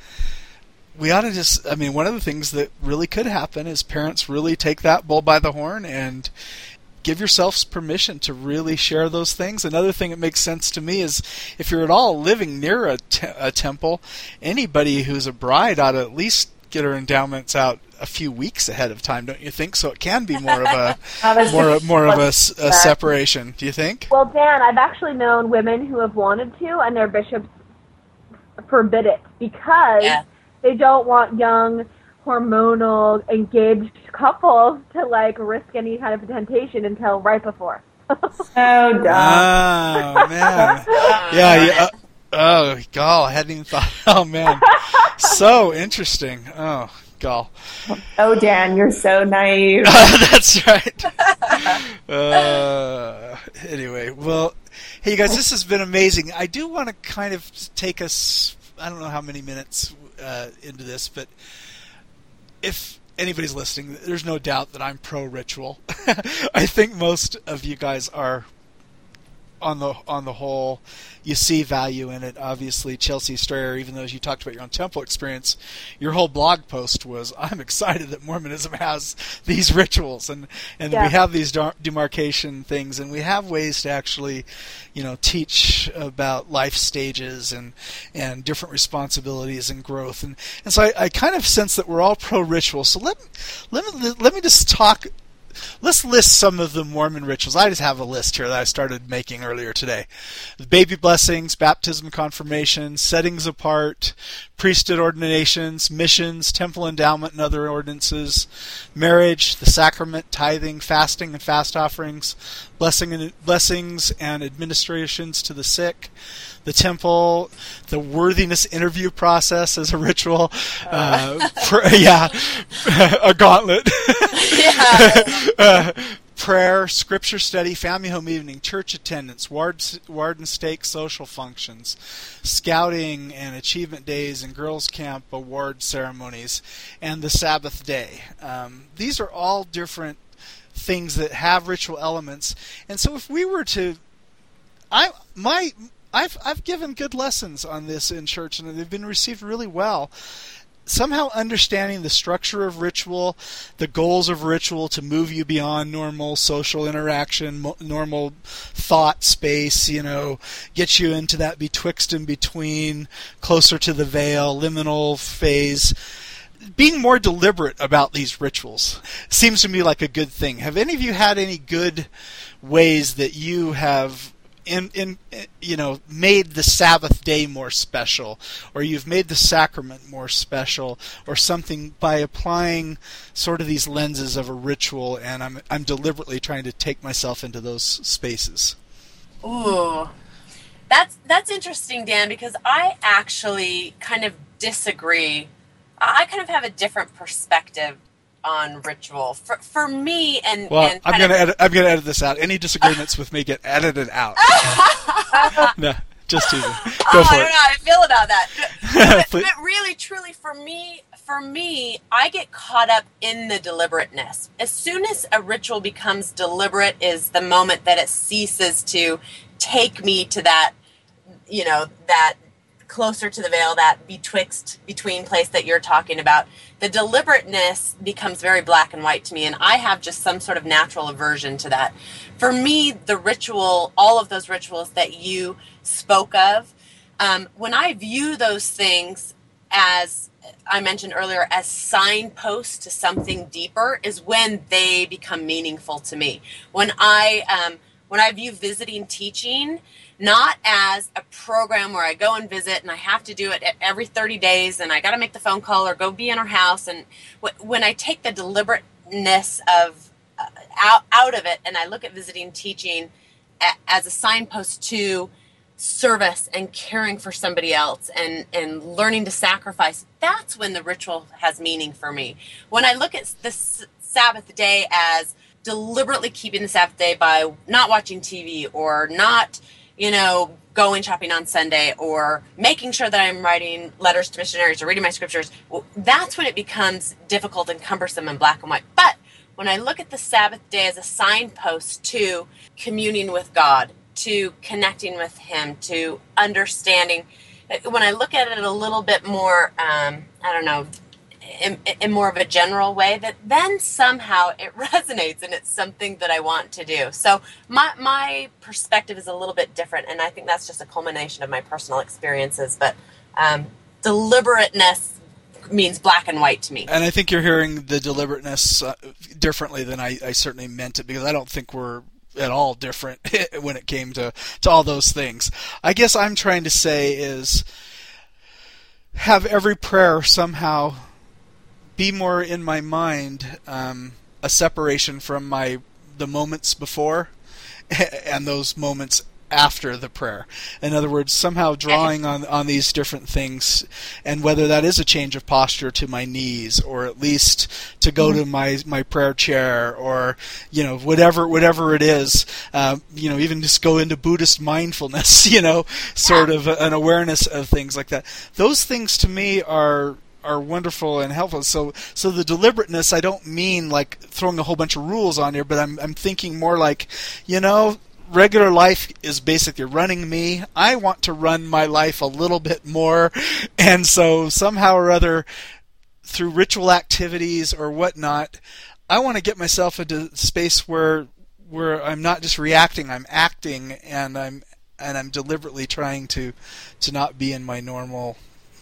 we ought to just. I mean, one of the things that really could happen is parents really take that bull by the horn and give yourselves permission to really share those things. Another thing that makes sense to me is if you're at all living near a, te- a temple, anybody who's a bride ought to at least get her endowments out a few weeks ahead of time, don't you think? So it can be more of a more more of a, a separation. Do you think? Well, Dan, I've actually known women who have wanted to, and their bishops forbid it because Yeah. they don't want young, hormonal, engaged couples to like risk any kind of temptation until right before. Oh, dumb. Oh man, yeah, yeah. Uh, oh, gall, I hadn't even thought. Oh man, so interesting. Oh, gall. Oh, Dan, you're so naive. That's right. Uh, anyway, well, hey, you guys, this has been amazing. I do want to kind of take us. I don't know how many minutes uh, into this, but if anybody's listening, there's no doubt that I'm pro-ritual. I think most of you guys are, on the on the whole, you see value in it. Obviously, Chelsea Strayer, even though you talked about your own temple experience, your whole blog post was, I'm excited that Mormonism has these rituals, and, and Yeah. we have these dar- demarcation things, and we have ways to actually, you know, teach about life stages and, and different responsibilities and growth. And, and so I, I kind of sense that we're all pro-ritual. So let, let, me, let me just talk. Let's list some of the Mormon rituals. I just have a list here that I started making earlier today. Baby blessings, baptism, confirmation, settings apart, priesthood ordinations, missions, temple endowment and other ordinances, marriage, the sacrament, tithing, fasting and fast offerings, blessing and, blessings and administrations to the sick, the temple, the worthiness interview process as a ritual, uh, pr- yeah, a gauntlet, Yeah. uh, prayer, scripture study, family home evening, church attendance, ward, ward and stake social functions, scouting and achievement days and girls' camp award ceremonies, and the Sabbath day. Um, these are all different things that have ritual elements. And so if we were to, I my I've I've given good lessons on this in church, and they've been received really well. Somehow understanding the structure of ritual, the goals of ritual to move you beyond normal social interaction, mo- normal thought space, you know, get you into that betwixt and between, closer to the veil, liminal phase. Being more deliberate about these rituals seems to me like a good thing. Have any of you had any good ways that you have in, in, you know, made the Sabbath day more special, or you've made the sacrament more special, or something by applying sort of these lenses of a ritual, and I'm I'm deliberately trying to take myself into those spaces. Ooh, that's that's interesting, Dan, because I actually kind of disagree. I kind of have a different perspective on ritual. For for me, and well, and I'm gonna of, edit, I'm gonna edit this out. Any disagreements with me get edited out. No, just teasing. Go oh, for I don't it. know how I feel about that. But, but really, truly, for me, for me, I get caught up in the deliberateness. As soon as a ritual becomes deliberate, is the moment that it ceases to take me to that, you know, that closer to the veil, that betwixt, between place that you're talking about. The deliberateness becomes very black and white to me, and I have just some sort of natural aversion to that. For me, the ritual, all of those rituals that you spoke of, um, when I view those things as, I mentioned earlier, as signposts to something deeper, is when they become meaningful to me. When I, um, when I view visiting teaching not as a program where I go and visit and I have to do it every thirty days and I got to make the phone call or go be in our house. And when I take the deliberateness of uh, out, out of it and I look at visiting teaching as a signpost to service and caring for somebody else and, and learning to sacrifice, that's when the ritual has meaning for me. When I look at the Sabbath day as deliberately keeping the Sabbath day by not watching T V or not, you know, going shopping on Sunday or making sure that I'm writing letters to missionaries or reading my scriptures, well, that's when it becomes difficult and cumbersome and black and white. But when I look at the Sabbath day as a signpost to communing with God, to connecting with Him, to understanding, when I look at it a little bit more, um, I don't know, in, in more of a general way, that then somehow it resonates and it's something that I want to do. So my my perspective is a little bit different, and I think that's just a culmination of my personal experiences. But um, deliberateness means black and white to me. And I think you're hearing the deliberateness uh, differently than I, I certainly meant it, because I don't think we're at all different when it came to, to all those things. I guess I'm trying to say is have every prayer somehow be more in my mind um, a separation from my the moments before and those moments after the prayer. In other words, somehow drawing on, on these different things, and whether that is a change of posture to my knees, or at least to go mm-hmm. to my, my prayer chair, or you know whatever whatever it is, uh, you know even just go into Buddhist mindfulness, you know, sort yeah. of an awareness of things like that. Those things to me are. are wonderful and helpful. So so the deliberateness, I don't mean like throwing a whole bunch of rules on here, but I'm I'm thinking more like, you know, regular life is basically running me. I want to run my life a little bit more, and so somehow or other, through ritual activities or whatnot, I want to get myself into a space where where I'm not just reacting, I'm acting, and I'm and I'm deliberately trying to to not be in my normal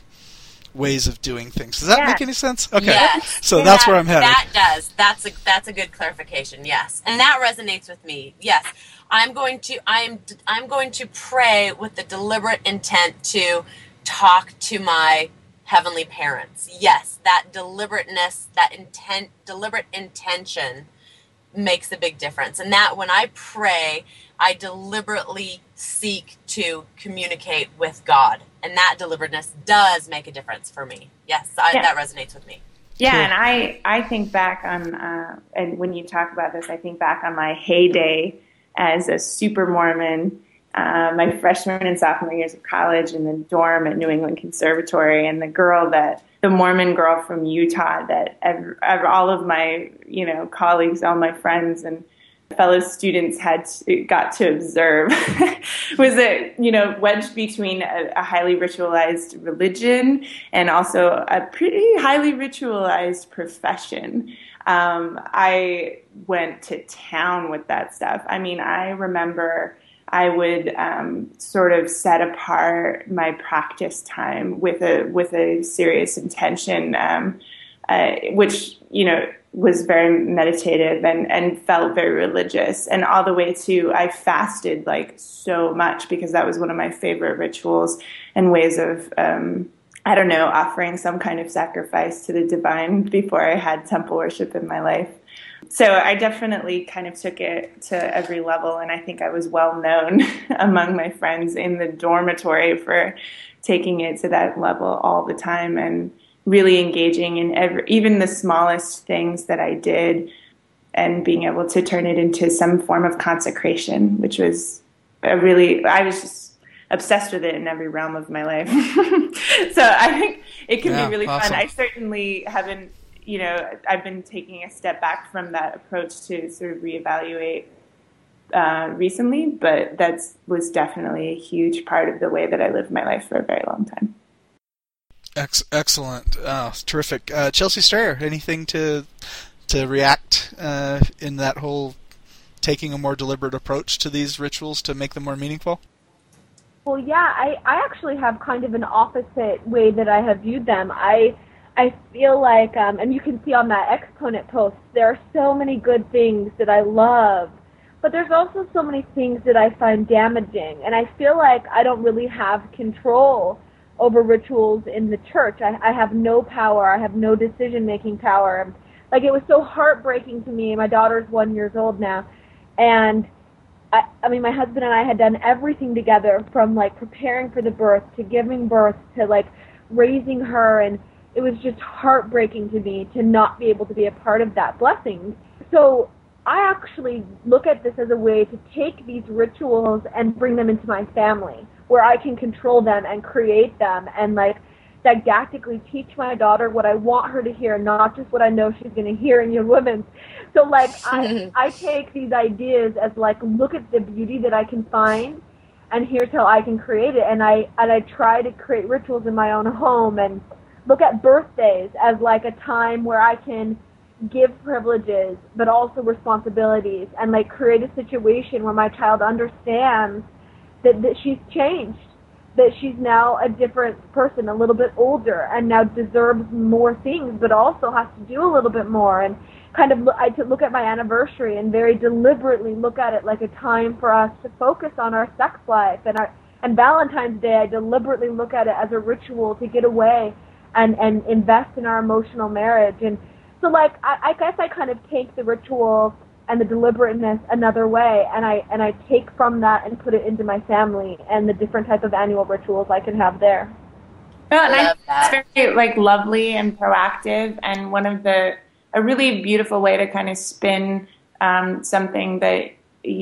ways of doing things. Does that yeah. make any sense? Okay. Yes. So that, that's where I'm headed. That does. That's a that's a good clarification. Yes. And that resonates with me. Yes. I'm going to I'm I'm going to pray with the deliberate intent to talk to my heavenly parents. Yes, that deliberateness, that intent, deliberate intention makes a big difference. And that when I pray, I deliberately seek to communicate with God. And that deliberateness does make a difference for me. Yes, I, yeah. that resonates with me. Yeah, Cool. and I, I think back on, uh, and when you talk about this, I think back on my heyday as a super Mormon, uh, my freshman and sophomore years of college in the dorm at New England Conservatory, and the girl that, the Mormon girl from Utah that ever, ever, all of my, you know, colleagues, all my friends and fellow students had to, got to observe was a, you know, wedged between a, a highly ritualized religion and also a pretty highly ritualized profession. Um, I went to town with that stuff. I mean, I remember I would um, sort of set apart my practice time with a with a serious intention, um, uh, which, you know, was very meditative and, and felt very religious, and all the way to I fasted like so much because that was one of my favorite rituals and ways of, um, I don't know, offering some kind of sacrifice to the divine before I had temple worship in my life. So I definitely kind of took it to every level, and I think I was well known among my friends in the dormitory for taking it to that level all the time and really engaging in every, even the smallest things that I did, and being able to turn it into some form of consecration, which was a really, I was just obsessed with it in every realm of my life. So I think it can yeah, be really awesome. fun. I certainly haven't, you know, I've been taking a step back from that approach to sort of reevaluate uh, recently, but that was definitely a huge part of the way that I lived my life for a very long time. Ex- excellent. Oh, terrific. Uh, Chelsea Strayer, anything to to react uh, in that whole taking a more deliberate approach to these rituals to make them more meaningful? Well, yeah, I, I actually have kind of an opposite way that I have viewed them. I I feel like, um, and you can see on that Exponent post, there are so many good things that I love, but there's also so many things that I find damaging, and I feel like I don't really have control over rituals in the church. I, I have no power. I have no decision-making power. Like, it was so heartbreaking to me. My daughter's one years old now, and I, I mean, my husband and I had done everything together, from like preparing for the birth to giving birth to like raising her, and it was just heartbreaking to me to not be able to be a part of that blessing. So I actually look at this as a way to take these rituals and bring them into my family, where I can control them and create them and like didactically teach my daughter what I want her to hear, not just what I know she's going to hear in Young Women's. So like I, I take these ideas as like, look at the beauty that I can find, and here's how I can create it. And I and I try to create rituals in my own home, and look at birthdays as like a time where I can give privileges but also responsibilities, and like create a situation where my child understands that, that she's changed, that she's now a different person, a little bit older, and now deserves more things, but also has to do a little bit more. And kind of look, I to look at my anniversary and very deliberately look at it like a time for us to focus on our sex life. And our and Valentine's Day, I deliberately look at it as a ritual to get away and, and invest in our emotional marriage. And so, like, I, I guess I kind of take the ritual and the deliberateness another way, and I and I take from that and put it into my family and the different type of annual rituals I can have there. Well, and I think it's very like lovely and proactive, and one of the a really beautiful way to kind of spin um, something that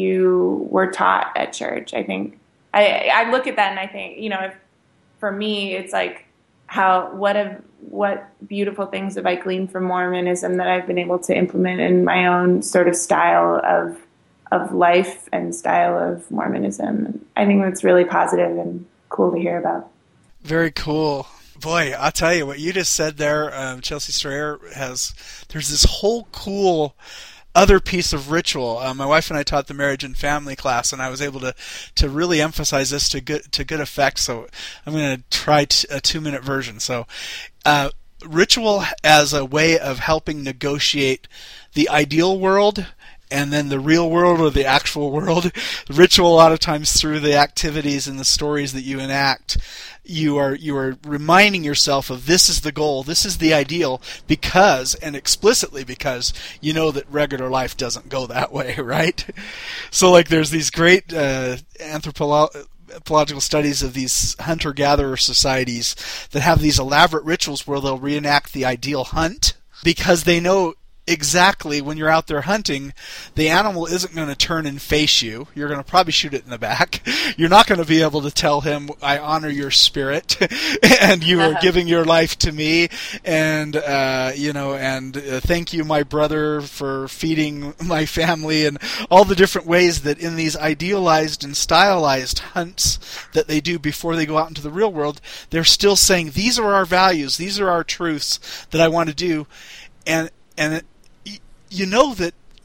you were taught at church. I think I I look at that and I think, you know, if, for me it's like how what have what beautiful things have I gleaned from Mormonism that I've been able to implement in my own sort of style of of life and style of Mormonism. I think that's really positive and cool to hear about. Very cool. Boy, I'll tell you, what you just said there, um, Chelsea Strayer, has, there's this whole cool other piece of ritual. Uh, my wife and I taught the marriage and family class, and I was able to, to really emphasize this to good to good effect. So I'm going to try t- a two-minute version. So uh, ritual as a way of helping negotiate the ideal world and then the real world or the actual world. Ritual, a lot of times through the activities and the stories that you enact, you are you are reminding yourself of this is the goal, this is the ideal, because, and explicitly because, you know that regular life doesn't go that way, right? So like there's these great uh, anthropological anthropological studies of these hunter-gatherer societies that have these elaborate rituals where they'll reenact the ideal hunt, because they know exactly when you're out there hunting, the animal isn't going to turn and face you. You're going to probably shoot it in the back. You're not going to be able to tell him, I honor your spirit, and you are giving your life to me, and, uh, you know, and uh, thank you, my brother, for feeding my family, and all the different ways that in these idealized and stylized hunts that they do before they go out into the real world, they're still saying, these are our values, these are our truths that I want to do, and and it, you know that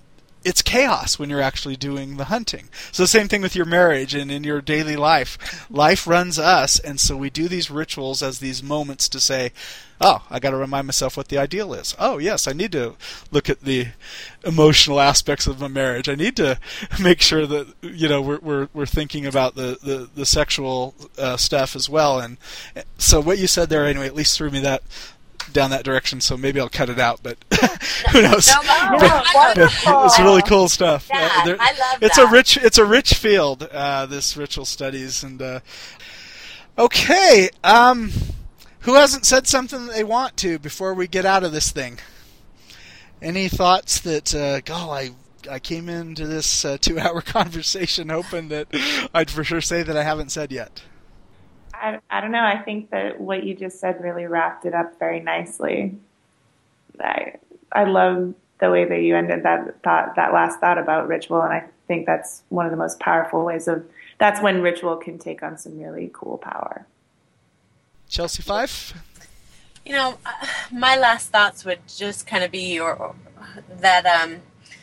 it's chaos when you're actually doing the hunting. So the same thing with your marriage and in your daily life. Life runs us, and so we do these rituals as these moments to say, oh, I got to remind myself what the ideal is. Oh, yes, I need to look at the emotional aspects of my marriage. I need to make sure that, you know, we're we're, we're thinking about the the, the sexual uh, stuff as well. And so what you said there, anyway, at least threw me that down that direction. So maybe I'll cut it out, but who knows? No, no, but, but it's really cool stuff. Yeah, uh, there, I love it's that. a rich it's a rich field. Uh, this ritual studies and uh, okay. Um, Who hasn't said something that they want to before we get out of this thing? Any thoughts that, uh, oh, I I came into this uh, two-hour conversation hoping that I'd for sure say that I haven't said yet? I, I don't know. I think that what you just said really wrapped it up very nicely. I I love the way that you ended that thought, that last thought about ritual, and I think that's one of the most powerful ways of. That's when ritual can take on some really cool power. Chelsea Fife? You know, my last thoughts would just kind of be or, or that, um,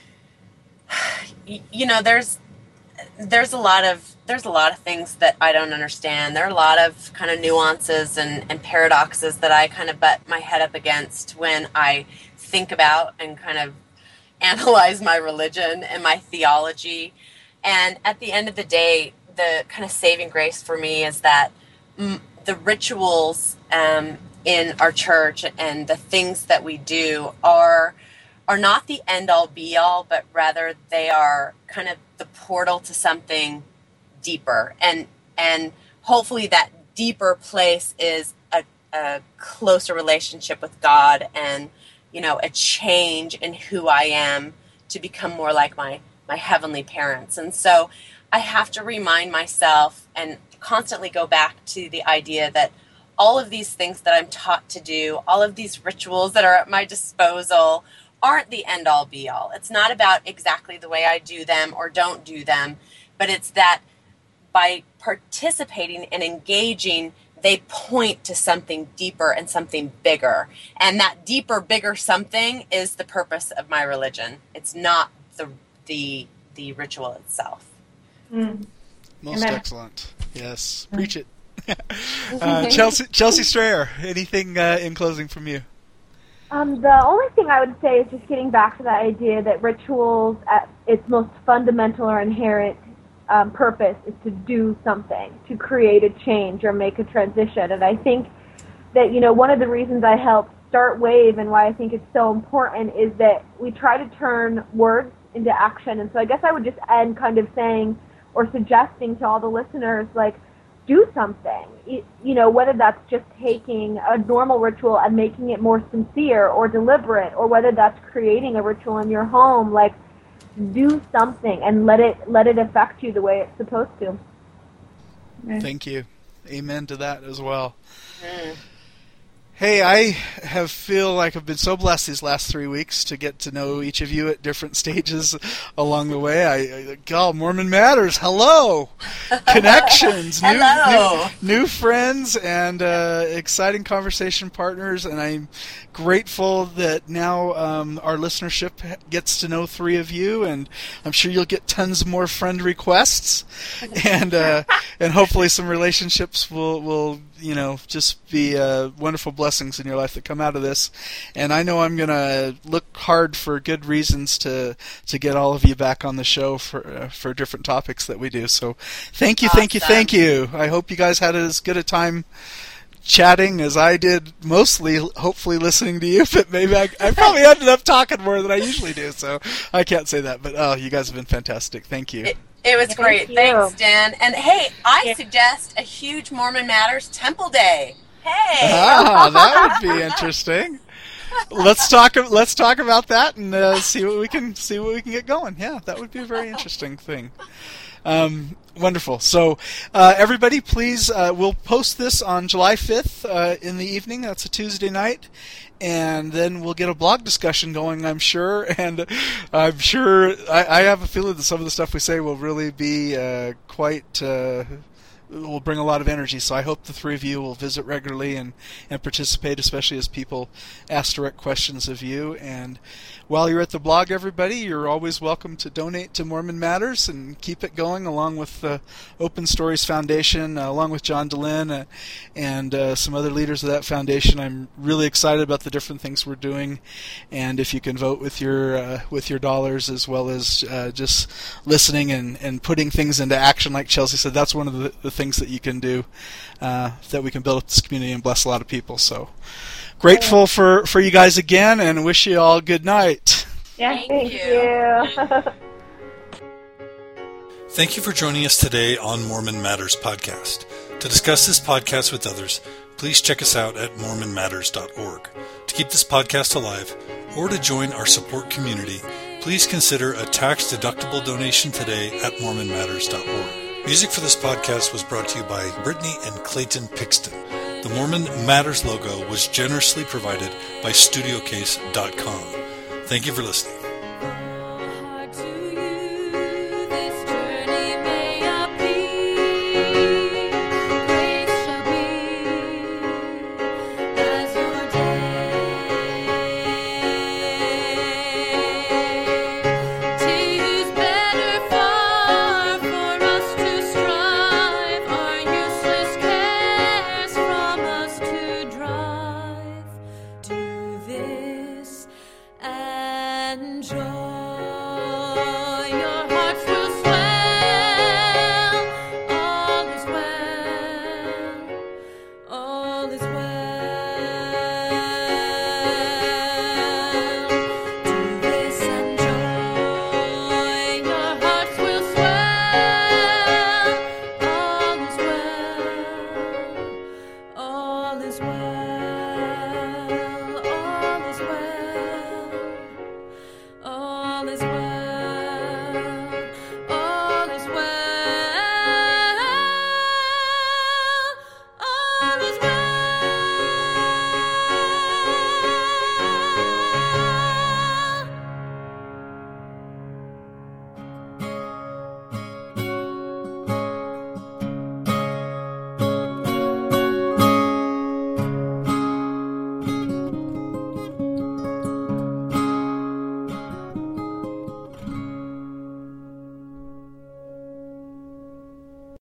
you know, there's there's a lot of there's a lot of things that I don't understand. There are a lot of kind of nuances and, and paradoxes that I kind of butt my head up against when I think about and kind of analyze my religion and my theology. And at the end of the day, the kind of saving grace for me is that mm, the rituals um, in our church and the things that we do are are not the end-all be-all, but rather they are kind of the portal to something deeper. And and hopefully that deeper place is a, a closer relationship with God and, you know, a change in who I am to become more like my, my heavenly parents. And so I have to remind myself and constantly go back to the idea that all of these things that I'm taught to do, all of these rituals that are at my disposal aren't the end all be all. It's not about exactly the way I do them or don't do them, but it's that by participating and engaging, they point to something deeper and something bigger. And that deeper, bigger something is the purpose of my religion. It's not the the the ritual itself. Mm. Most Amen. excellent. Yes. Preach it. uh, Chelsea Chelsea Strayer, anything uh, in closing from you? Um, the only thing I would say is just getting back to that idea that rituals, at its most fundamental or inherent um, purpose is to do something, to create a change or make a transition. And I think that, you know, one of the reasons I helped start WAVE and why I think it's so important is that we try to turn words into action. And so I guess I would just end kind of saying or suggesting to all the listeners, like, do something, you know, whether that's just taking a normal ritual and making it more sincere or deliberate, or whether that's creating a ritual in your home, like, do something and let it let it affect you the way it's supposed to. Thank you. Amen to that as well. Mm. Hey, I have feel like I've been so blessed these last three weeks to get to know each of you at different stages along the way. I, I God, Mormon Matters, hello, connections, new, Hello. new new friends, and uh, exciting conversation partners. And I'm grateful that now um, our listenership gets to know three of you, and I'm sure you'll get tons more friend requests, and uh, and hopefully some relationships will will. you know, just be uh, wonderful blessings in your life that come out of this. And I know I'm going to look hard for good reasons to to get all of you back on the show for uh, for different topics that we do. So thank you, Awesome. thank you, thank you. I hope you guys had as good a time chatting as I did, mostly hopefully listening to you, but maybe I, I probably ended up talking more than I usually do, so I can't say that. But oh, you guys have been fantastic. Thank you. It, it was Thank great. you. Thanks, Dan. And hey, I Yeah. suggest a huge Mormon Matters Temple Day. Hey. Ah, that would be interesting. Let's talk. Let's talk about that and uh, see what we can see what we can get going. Yeah, that would be a very interesting thing. Um, wonderful. So, uh, everybody, please, uh, we'll post this on July fifth uh, in the evening. That's a Tuesday night. And then we'll get a blog discussion going, I'm sure. And I'm sure, I, I have a feeling that some of the stuff we say will really be uh, quite uh, will bring a lot of energy. So I hope the three of you will visit regularly and, and participate, especially as people ask direct questions of you. And while you're at the blog, everybody, you're always welcome to donate to Mormon Matters and keep it going, along with the Open Stories Foundation, uh, along with John Dehlin uh, and uh, some other leaders of that foundation. I'm really excited about the different things we're doing, and if you can vote with your uh, with your dollars, as well as uh, just listening and, and putting things into action, like Chelsea said, that's one of the, the things that you can do, uh, that we can build up this community and bless a lot of people. So grateful for, for you guys again, and wish you all good night. Yeah, Thank, thank you. you. Thank you for joining us today on Mormon Matters Podcast. To discuss this podcast with others, please check us out at mormon matters dot org. To keep this podcast alive, or to join our support community, please consider a tax-deductible donation today at mormon matters dot org. Music for this podcast was brought to you by Brittany and Clayton Pixton. The Mormon Matters logo was generously provided by studio case dot com. Thank you for listening.